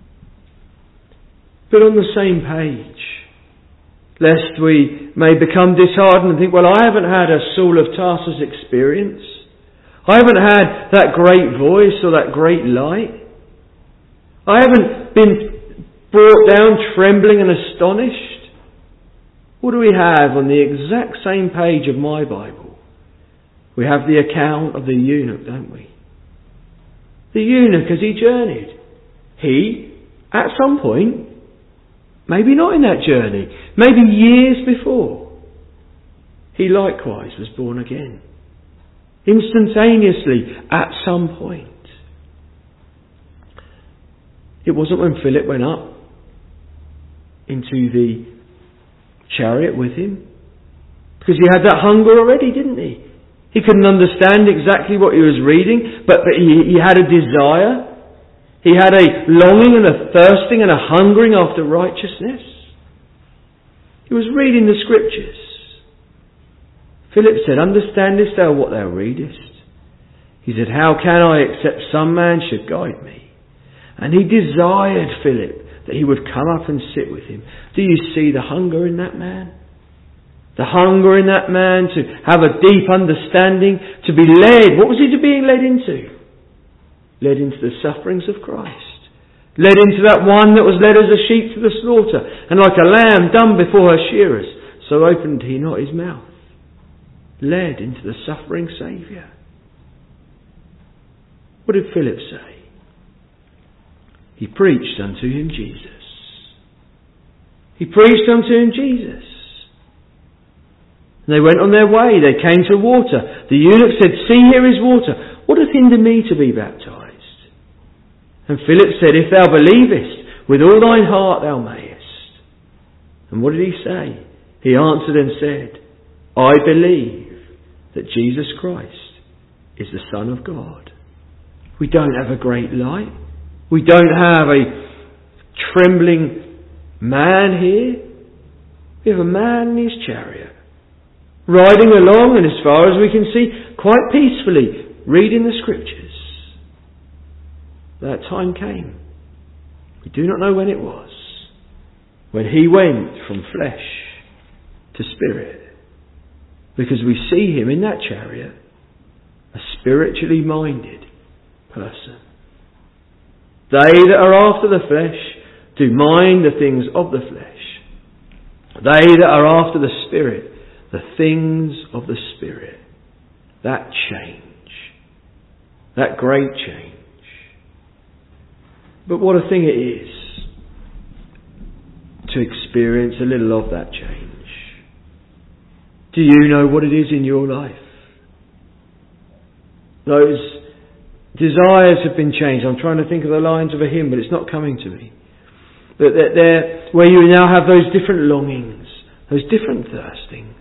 S2: But on the same page, lest we may become disheartened and think, well, I haven't had a Saul of Tarsus experience. I haven't had that great voice or that great light. I haven't been brought down trembling and astonished. What do we have on the exact same page of my Bible? We have the account of the eunuch, don't we? The eunuch as he journeyed. He, at some point, maybe not in that journey, maybe years before, he likewise was born again. Instantaneously, at some point. It wasn't when Philip went up into the chariot with him, because he had that hunger already, didn't he? He couldn't understand exactly what he was reading, but he had a desire. He had a longing and a thirsting and a hungering after righteousness. He was reading the Scriptures. Philip said, "Understandest thou what thou readest?" He said, "How can I, except some man should guide me?" And he desired Philip that he would come up and sit with him. Do you see the hunger in that man? The hunger in that man to have a deep understanding, to be led. What was he being led into? Led into the sufferings of Christ. Led into that one that was led as a sheep to the slaughter, and like a lamb dumb before her shearers, so opened he not his mouth. Led into the suffering Saviour. What did Philip say? He preached unto him Jesus. He preached unto him Jesus. And they went on their way. They came to water. The eunuch said, "See, here is water. What doth hinder me to be baptized?" And Philip said, "If thou believest, with all thine heart thou mayest." And what did he say? He answered and said, "I believe that Jesus Christ is the Son of God." We don't have a great light. We don't have a trembling man here. We have a man in his chariot, riding along, and as far as we can see, quite peacefully, reading the Scriptures. That time came. We do not know when it was, when he went from flesh to spirit. Because we see him in that chariot, a spiritually minded person. They that are after the flesh do mind the things of the flesh. They that are after the Spirit, the things of the Spirit. That change. That great change. But what a thing it is to experience a little of that change. Do you know what it is in your life? Those desires have been changed. I'm trying to think of the lines of a hymn, but it's not coming to me. But they're where you now have those different longings, those different thirstings.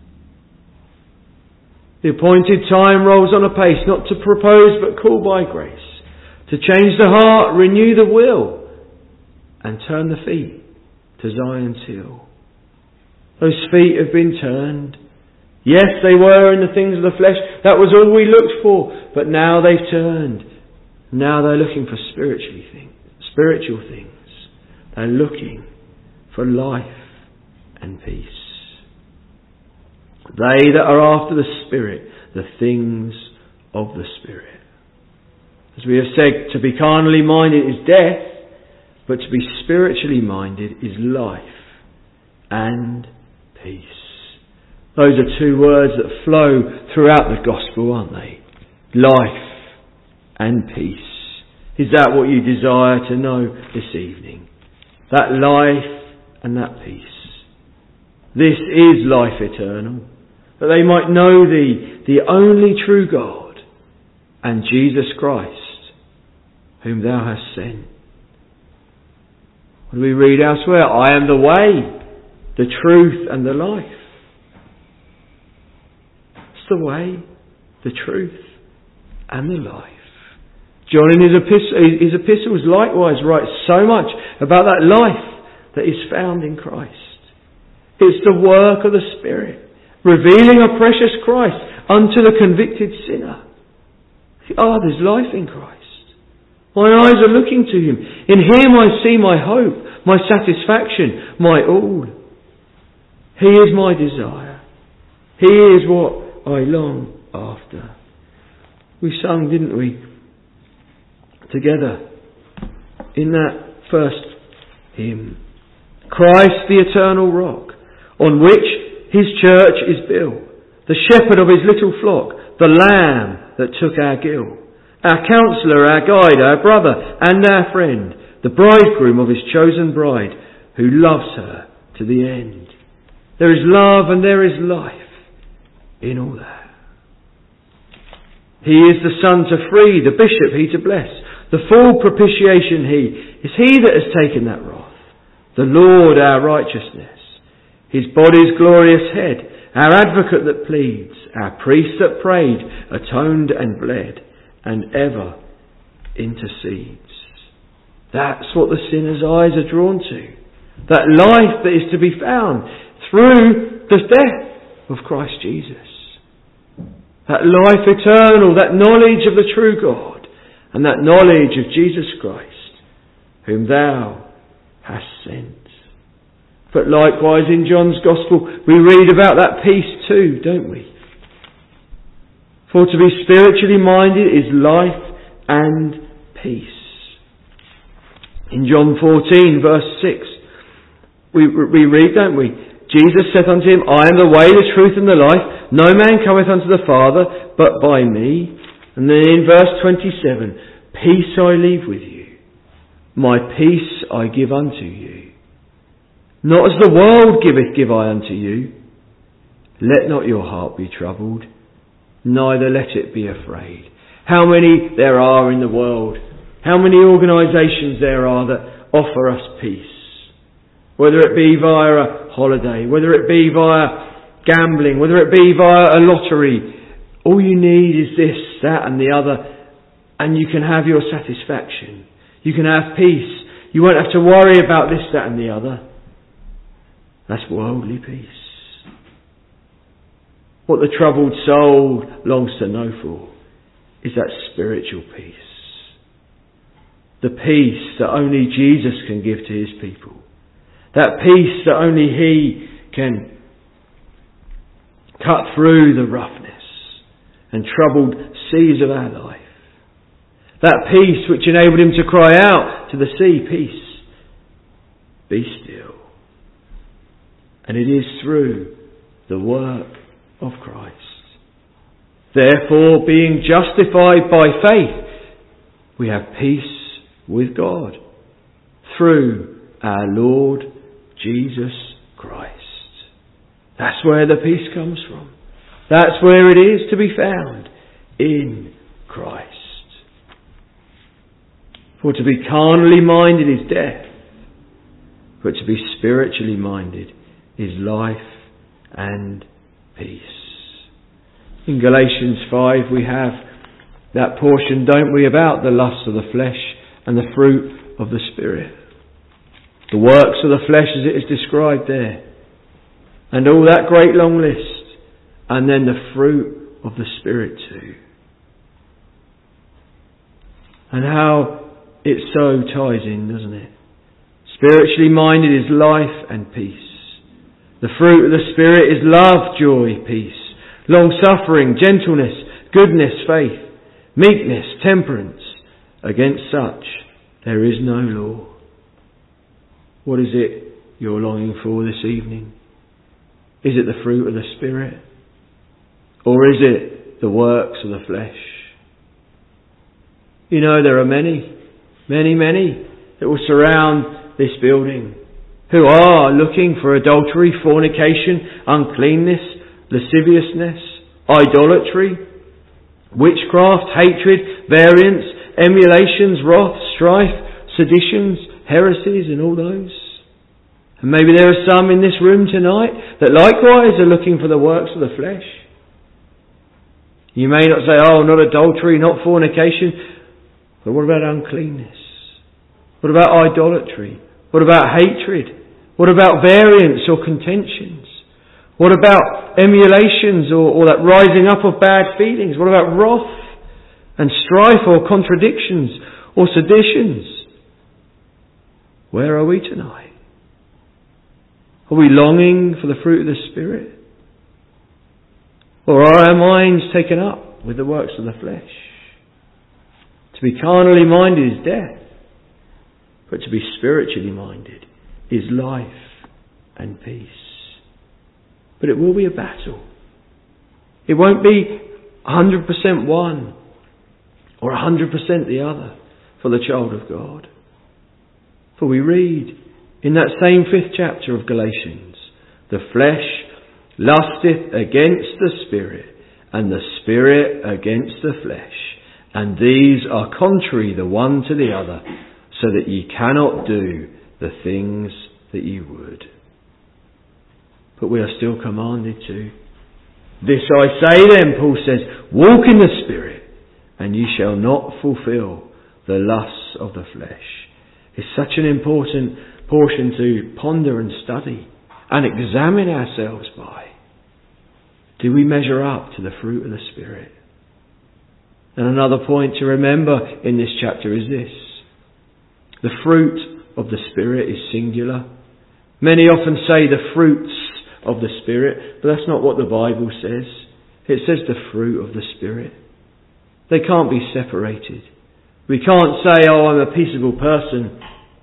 S2: The appointed time rolls on apace, not to propose but call by grace, to change the heart, renew the will, and turn the feet to Zion's hill. Those feet have been turned. Yes, they were in the things of the flesh. That was all we looked for. But now they've turned. Now they're looking for spiritual things. They're looking for life and peace. They that are after the Spirit, the things of the Spirit. As we have said, to be carnally minded is death, but to be spiritually minded is life and peace. Those are two words that flow throughout the gospel, aren't they? Life and peace. Is that what you desire to know this evening? That life and that peace. This is life eternal. That they might know Thee, the only true God, and Jesus Christ, whom Thou hast sent. What do we read elsewhere? I am the way, the truth and the life. It's the way, the truth and the life. John in his epistles likewise writes so much about that life that is found in Christ. It's the work of the Spirit, revealing a precious Christ unto the convicted sinner. There's life in Christ. My eyes are looking to Him. In Him I see my hope, my satisfaction, my all. He is my desire. He is what I long after. We sung, didn't we, together in that first hymn. Christ the eternal rock, on which His church is built, the shepherd of His little flock, the Lamb that took our guilt, our counsellor, our guide, our brother and our friend, the bridegroom of His chosen bride, who loves her to the end. There is love and there is life in all that. He is the Son to free, the Bishop He to bless, the full propitiation He. It's He that has taken that wrath, the Lord our righteousness, His body's glorious head, our advocate that pleads, our priest that prayed, atoned and bled, and ever intercedes. That's what the sinner's eyes are drawn to. That life that is to be found through the death of Christ Jesus. That life eternal, that knowledge of the true God, and that knowledge of Jesus Christ, whom Thou hast sent. But likewise in John's Gospel we read about that peace too, don't we? For to be spiritually minded is life and peace. In John 14 verse 6 we read, don't we? Jesus saith unto him, I am the way, the truth and the life. No man cometh unto the Father but by me. And then in verse 27, peace I leave with you. My peace I give unto you. Not as the world giveth, give I unto you. Let not your heart be troubled, neither let it be afraid. How many there are in the world, how many organisations there are that offer us peace. Whether it be via a holiday, whether it be via gambling, whether it be via a lottery. All you need is this, that and the other, and you can have your satisfaction. You can have peace. You won't have to worry about this, that and the other. That's worldly peace. What the troubled soul longs to know for is that spiritual peace. The peace that only Jesus can give to His people. That peace that only He can cut through the roughness and troubled seas of our life. That peace which enabled him to cry out to the sea, peace, be still. And it is through the work of Christ. Therefore, being justified by faith, we have peace with God through our Lord Jesus Christ. That's where the peace comes from. That's where it is to be found, in Christ. For to be carnally minded is death, but to be spiritually minded is life and peace. In Galatians 5 we have that portion, don't we, about the lusts of the flesh and the fruit of the Spirit. The works of the flesh as it is described there. And all that great long list. And then the fruit of the Spirit too. And how it so ties in, doesn't it? Spiritually minded is life and peace. The fruit of the Spirit is love, joy, peace, long-suffering, gentleness, goodness, faith, meekness, temperance. Against such there is no law. What is it you're longing for this evening? Is it the fruit of the Spirit? Or is it the works of the flesh? You know, there are many that will surround this building who are looking for adultery, fornication, uncleanness, lasciviousness, idolatry, witchcraft, hatred, variance, emulations, wrath, strife, seditions, heresies and all those. And maybe there are some in this room tonight that likewise are looking for the works of the flesh. You may not say, oh, not adultery, not fornication. But what about uncleanness? What about idolatry? What about hatred? What about variance or contentions? What about emulations or that rising up of bad feelings? What about wrath and strife or contradictions or seditions? Where are we tonight? Are we longing for the fruit of the Spirit? Or are our minds taken up with the works of the flesh? To be carnally minded is death, but to be spiritually minded is life and peace. But it will be a battle. It won't be 100% one or 100% the other for the child of God. For we read in that same 5th chapter of Galatians, the flesh lusteth against the Spirit, and the Spirit against the flesh. And these are contrary the one to the other, so that ye cannot do the things that ye would. But we are still commanded to. This I say then, Paul says, walk in the Spirit, and ye shall not fulfill the lusts of the flesh. It's such an important portion to ponder and study and examine ourselves by. Do we measure up to the fruit of the Spirit? And another point to remember in this chapter is this. The fruit of the Spirit is singular. Many often say the fruits of the Spirit, but that's not what the Bible says. It says the fruit of the Spirit. They can't be separated. We can't say, oh, I'm a peaceable person,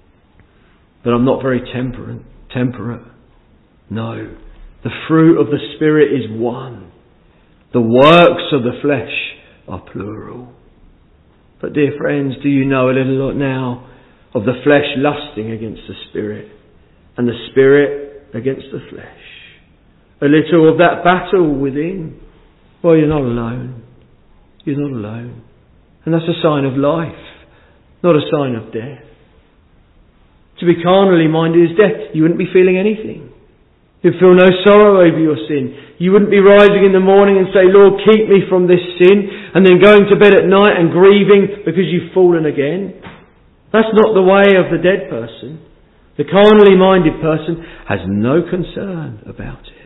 S2: but I'm not very temperate. No. The fruit of the Spirit is one. The works of the flesh are plural. But dear friends, do you know a little now of the flesh lusting against the Spirit and the Spirit against the flesh? A little of that battle within. Well, you're not alone. You're not alone. And that's a sign of life, not a sign of death. To be carnally minded is death. You wouldn't be feeling anything. You'd feel no sorrow over your sin. You wouldn't be rising in the morning and say, Lord, keep me from this sin, and then going to bed at night and grieving because you've fallen again. That's not the way of the dead person. The carnally minded person has no concern about it.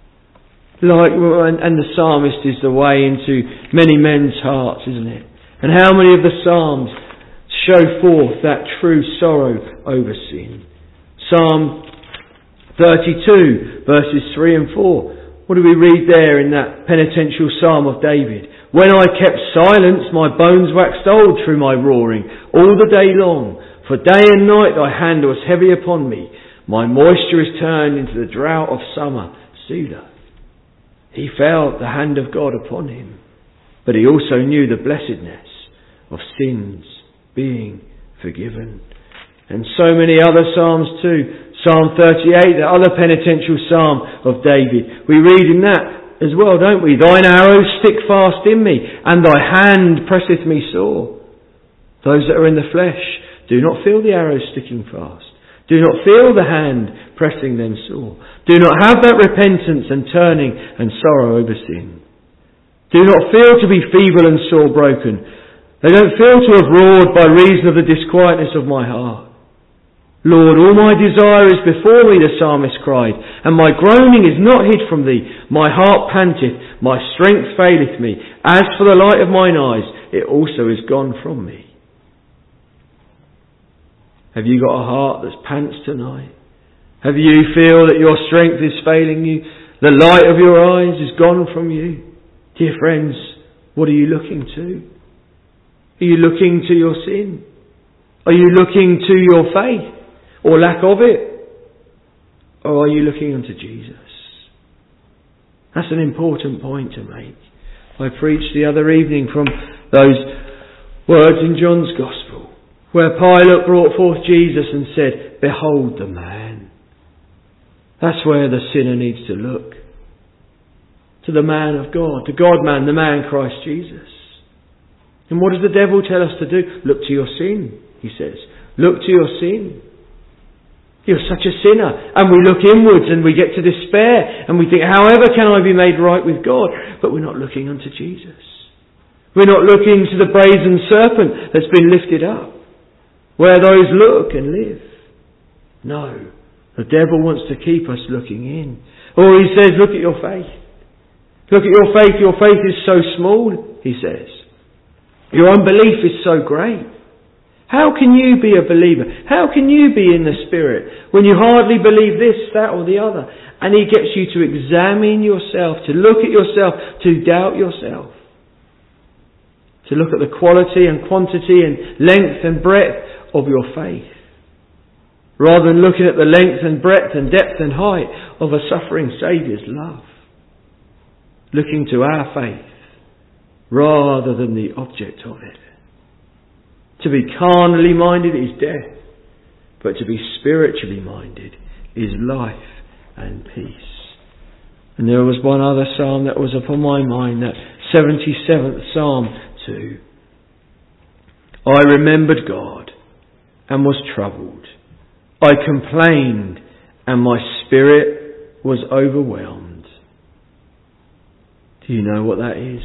S2: And the psalmist is the way into many men's hearts, isn't it? And how many of the psalms show forth that true sorrow over sin? Psalm 32 verses 3 and 4. What do we read there in that penitential psalm of David? When I kept silence, my bones waxed old through my roaring all the day long. For day and night thy hand was heavy upon me. My moisture is turned into the drought of summer. Selah. He felt the hand of God upon him. But he also knew the blessedness of sins being forgiven. And so many other psalms too. Psalm 38, the other penitential psalm of David. We read in that as well, don't we? Thine arrows stick fast in me, and thy hand presseth me sore. Those that are in the flesh do not feel the arrows sticking fast. Do not feel the hand pressing them sore. Do not have that repentance and turning and sorrow over sin. Do not feel to be feeble and sore broken. They don't feel to have roared by reason of the disquietness of my heart. Lord, all my desire is before me, the psalmist cried, and my groaning is not hid from thee. My heart panteth, my strength faileth me. As for the light of mine eyes, it also is gone from me. Have you got a heart that pants tonight? Have you feel that your strength is failing you? The light of your eyes is gone from you? Dear friends, what are you looking to? Are you looking to your sin? Are you looking to your faith or lack of it? Or are you looking unto Jesus? That's an important point to make. I preached the other evening from those words in John's Gospel, where Pilate brought forth Jesus and said, behold the man. That's where the sinner needs to look. To the man of God, the God-man, the man Christ Jesus. And what does the devil tell us to do? Look to your sin, he says. Look to your sin. You're such a sinner. And we look inwards and we get to despair and we think, however can I be made right with God? But we're not looking unto Jesus. We're not looking to the brazen serpent that's been lifted up, where those look and live. No. The devil wants to keep us looking in. Or he says, look at your faith. Look at your faith. Your faith is so small, he says. Your unbelief is so great. How can you be a believer? How can you be in the Spirit when you hardly believe this, that or the other? And he gets you to examine yourself, to look at yourself, to doubt yourself. To look at the quality and quantity and length and breadth of your faith. Rather than looking at the length and breadth and depth and height of a suffering Saviour's love. Looking to our faith rather than the object of it. To be carnally minded is death, but to be spiritually minded is life and peace. And there was one other psalm that was upon my mind, that 77th Psalm too. I remembered God and was troubled. I complained and my spirit was overwhelmed. Do you know what that is?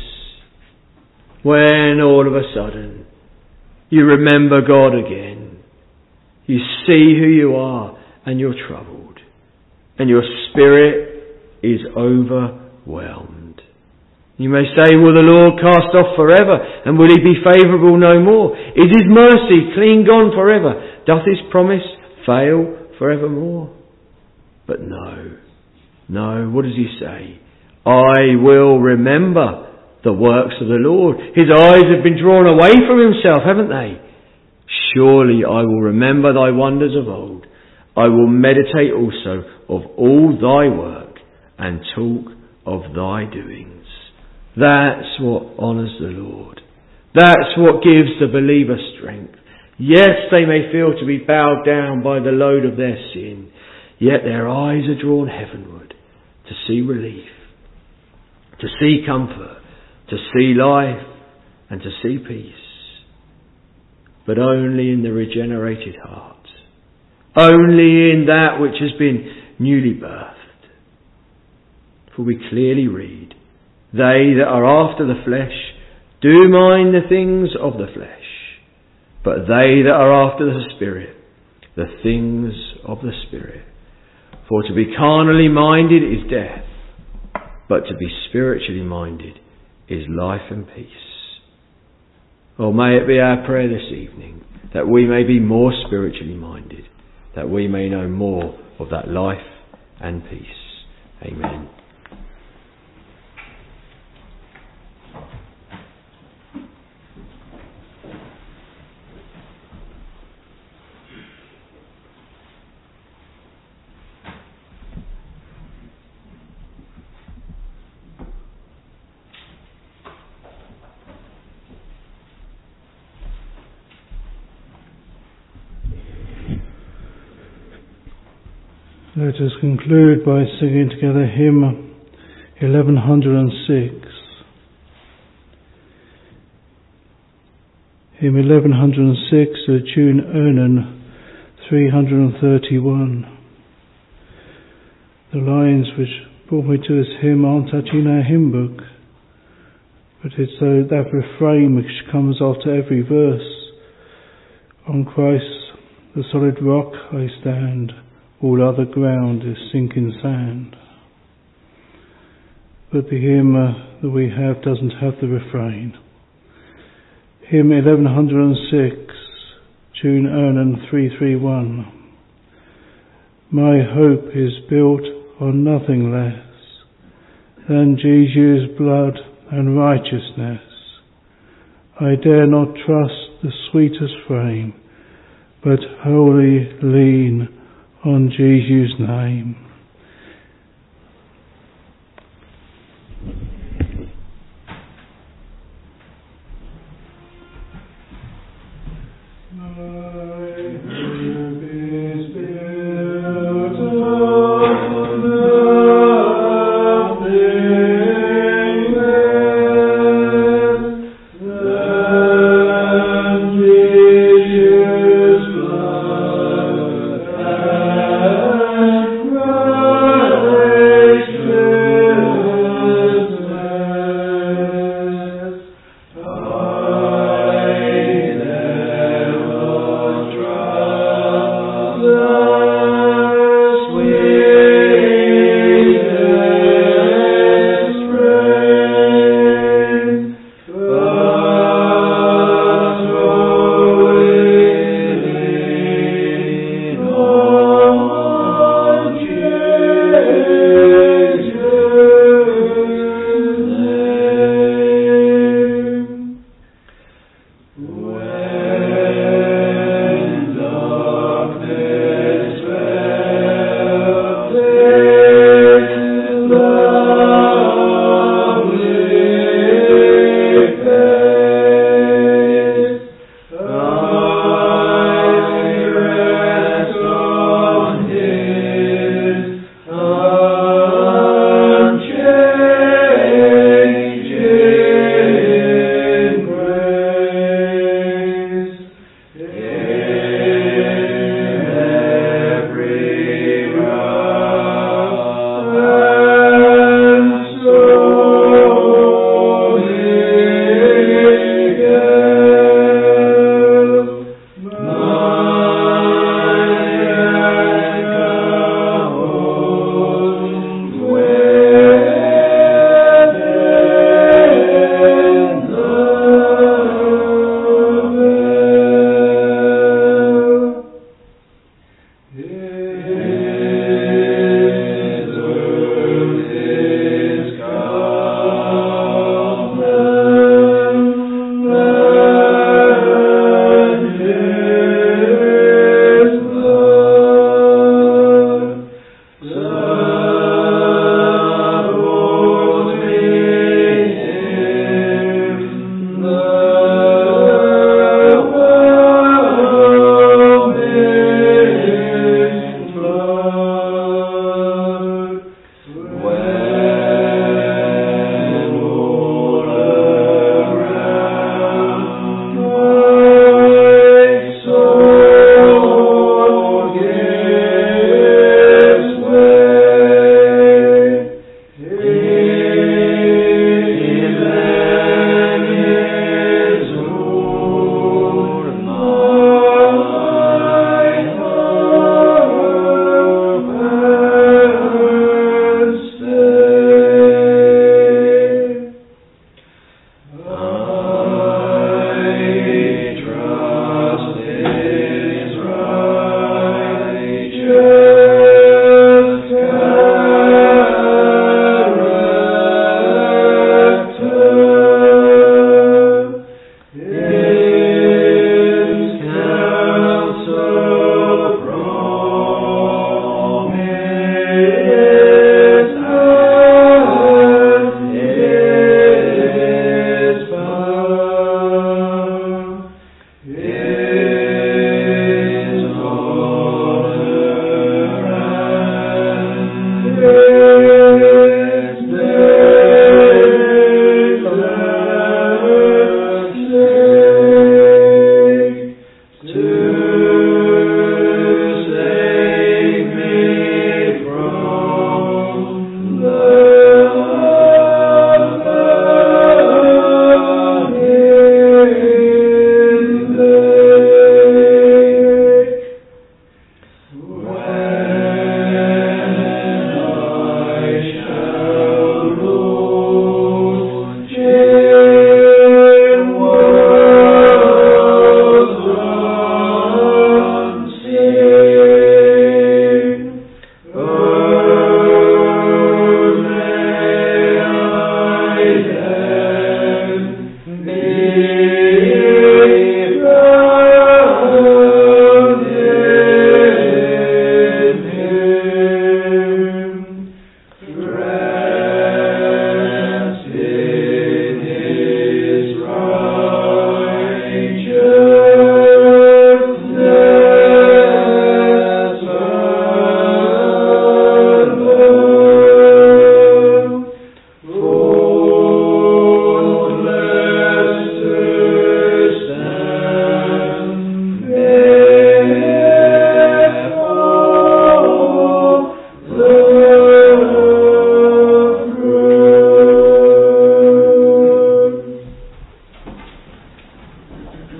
S2: When all of a sudden you remember God again. You see who you are and you're troubled. And your spirit is overwhelmed. You may say, will the Lord cast off forever? And will he be favourable no more? Is his mercy clean gone forever? Doth his promise fail forevermore? But no. No, what does he say? I will remember the works of the Lord. His eyes have been drawn away from himself, haven't they? Surely I will remember thy wonders of old. I will meditate also of all thy work and talk of thy doings. That's what honours the Lord. That's what gives the believer strength. Yes, they may feel to be bowed down by the load of their sin, yet their eyes are drawn heavenward to see relief, to see comfort, to see life and to see peace. But only in the regenerated heart. Only in that which has been newly birthed. For we clearly read, they that are after the flesh do mind the things of the flesh, but they that are after the Spirit, the things of the Spirit. For to be carnally minded is death, but to be spiritually minded is life and peace. Oh, may it be our prayer this evening that we may be more spiritually minded, that we may know more of that life and peace. Amen.
S1: Let us conclude by singing together hymn 1106. Hymn 1106, the tune Ernan 331. The lines which brought me to this hymn aren't actually in our hymn book, but it's that refrain which comes after every verse. On Christ, the solid rock, I stand, all other ground is sinking sand. But the hymn that we have doesn't have the refrain. Hymn 1106, tune Ernan 331. My hope is built on nothing less than Jesus' blood and righteousness. I dare not trust the sweetest frame, but wholly lean on Jesus' name.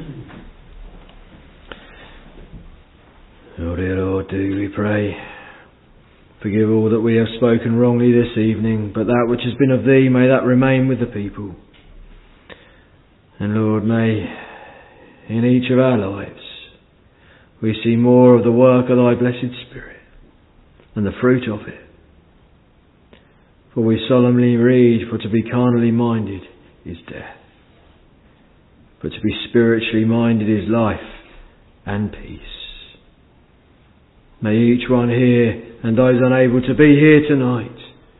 S2: Oh dear Lord, do we pray, forgive all that we have spoken wrongly this evening, but that which has been of Thee, may that remain with the people. And Lord, may in each of our lives we see more of the work of Thy blessed Spirit and the fruit of it. For we solemnly read, for to be carnally minded is death, but to be spiritually minded is life and peace. May each one here and those unable to be here tonight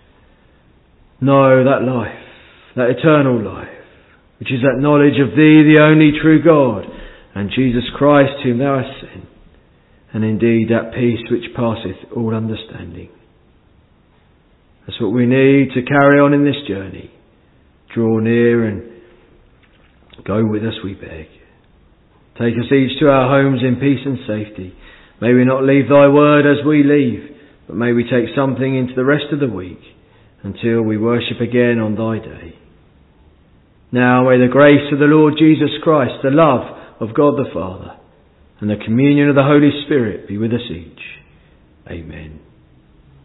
S2: know that life, that eternal life, which is that knowledge of Thee, the only true God, and Jesus Christ whom Thou hast sent, and indeed that peace which passeth all understanding. That's what we need to carry on in this journey. Draw near and go with us, we beg. Take us each to our homes in peace and safety. May we not leave Thy word as we leave, but may we take something into the rest of the week until we worship again on Thy day. Now may the grace of the Lord Jesus Christ, the love of God the Father, and the communion of the Holy Spirit be with us each. Amen.